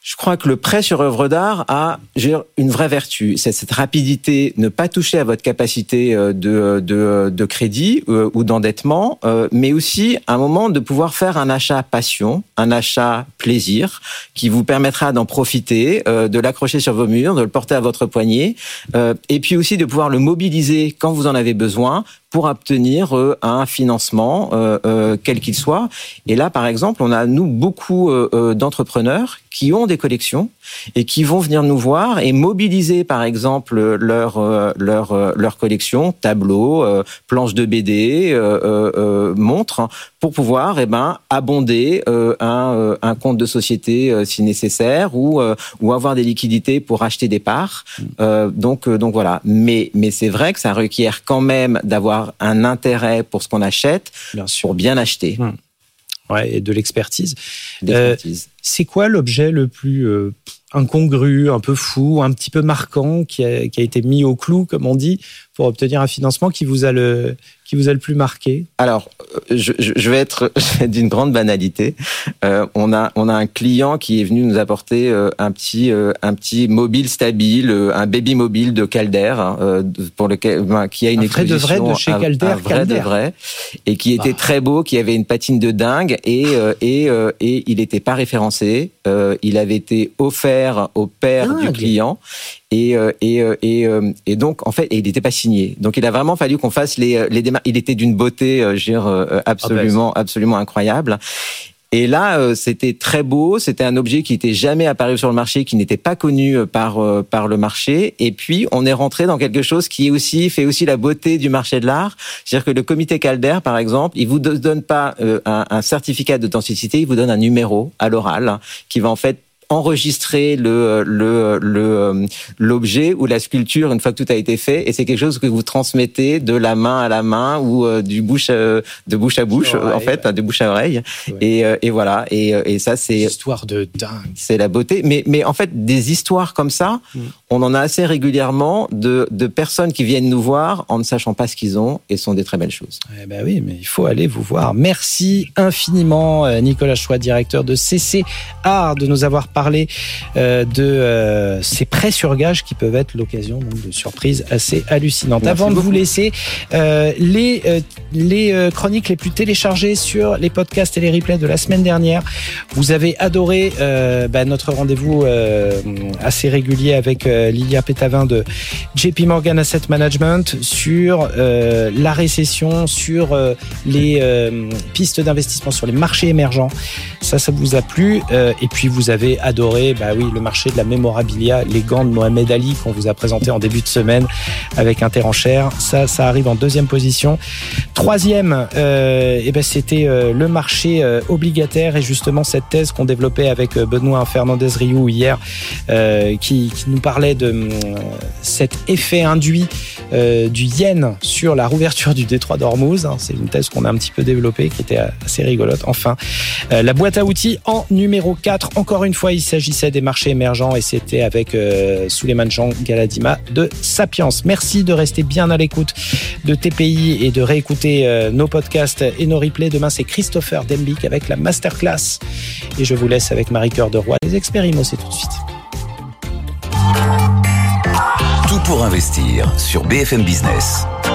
Je crois que le prêt sur œuvre d'art a une vraie vertu. C'est cette rapidité, ne pas toucher à votre capacité de, de, de crédit ou d'endettement, mais aussi un moment de pouvoir faire un achat passion, un achat plaisir, qui vous permettra d'en profiter, de l'accrocher sur vos murs, de le porter à votre poignet, et puis aussi de pouvoir le mobiliser quand vous en avez besoin pour obtenir euh, un financement, euh, euh, quel qu'il soit. Et là, par exemple, on a, nous, beaucoup euh, d'entrepreneurs qui ont des collections et qui vont venir nous voir et mobiliser, par exemple, leur, euh, leur, euh, leur collection, tableaux, euh, planches de B D, euh, euh, montres, pour pouvoir eh ben, abonder euh, un, euh, un compte de société euh, si nécessaire ou, euh, ou avoir des liquidités pour acheter des parts. Euh, donc, euh, donc voilà. Mais, mais c'est vrai que ça requiert quand même d'avoir un intérêt pour ce qu'on achète, bien sûr, pour bien acheter. Mmh. Ouais, et de l'expertise. D'expertise. Euh, c'est quoi l'objet le plus euh, incongru, un peu fou, un petit peu marquant, qui a, qui a été mis au clou, comme on dit, pour obtenir un financement qui vous a le, qui vous a le plus marqué? Alors, je, je vais être d'une grande banalité. Euh, on a, on a un client qui est venu nous apporter euh, un petit, euh, un petit mobile stabile, euh, un baby mobile de Calder, euh, pour lequel, ben, qui a une un exposition, vrai de vrai de chez Calder, un, un vrai Calder. de vrai, et qui était ah. très beau, qui avait une patine de dingue, et euh, et euh, et il n'était pas référencé. Euh, il avait été offert au père ah, du okay. client. Et, et, et, et donc, en fait, et il n'était pas signé. Donc, il a vraiment fallu qu'on fasse les, les démarches. Il était d'une beauté, je veux dire, absolument, absolument incroyable. Et là, c'était très beau. C'était un objet qui n'était jamais apparu sur le marché, qui n'était pas connu par par le marché. Et puis, on est rentré dans quelque chose qui est aussi fait aussi la beauté du marché de l'art. C'est-à-dire que le comité Calder, par exemple, il vous donne pas un, un certificat d'authenticité, il vous donne un numéro à l'oral qui va en fait enregistrer le le le l'objet ou la sculpture une fois que tout a été fait, et c'est quelque chose que vous transmettez de la main à la main ou euh, du bouche à, de bouche à bouche oreille, en fait, ouais. de bouche à oreille. Ouais. Et euh, et voilà et et ça c'est histoire de dingue. C'est la beauté, mais mais en fait des histoires comme ça, mm. on en a assez régulièrement de de personnes qui viennent nous voir en ne sachant pas ce qu'ils ont et sont des très belles choses. Eh ben oui, mais il faut aller vous voir. Merci infiniment Nicolas Choix, directeur de C C Art, de nous avoir parlé parler euh, de euh, ces prêts sur gage qui peuvent être l'occasion donc, de surprises assez hallucinantes. Merci Avant beaucoup. de vous laisser, euh, les, euh, les euh, chroniques les plus téléchargées sur les podcasts et les replays de la semaine dernière. Vous avez adoré euh, bah, notre rendez-vous euh, assez régulier avec euh, Lilia Pétavin de J P Morgan Asset Management sur euh, la récession, sur euh, les euh, pistes d'investissement sur les marchés émergents. Ça, ça vous a plu. Euh, et puis, vous avez adoré, bah oui, le marché de la mémorabilia, les gants de Mohamed Ali qu'on vous a présenté en début de semaine avec Interenchères. Ça, ça arrive en deuxième position. Troisième, euh, et ben, c'était euh, le marché euh, obligataire et justement cette thèse qu'on développait avec euh, Benoît Fernandez-Rioux hier, euh, qui, qui nous parlait de euh, cet effet induit euh, du yen sur la rouverture du détroit d'Ormuz. Hein, c'est une thèse qu'on a un petit peu développée, qui était assez rigolote. Enfin, euh, la boîte à outils en numéro quatre. Encore une fois, il s'agissait des marchés émergents et c'était avec euh, Souleymane Jean Galadima de Sapiens. Merci de rester bien à l'écoute de T P I et de réécouter euh, nos podcasts et nos replays. Demain, c'est Christopher Dembick avec la Masterclass. Et je vous laisse avec Marie-Cœur de Roy. Les experts IMO, c'est tout de suite. Tout pour investir sur B F M Business.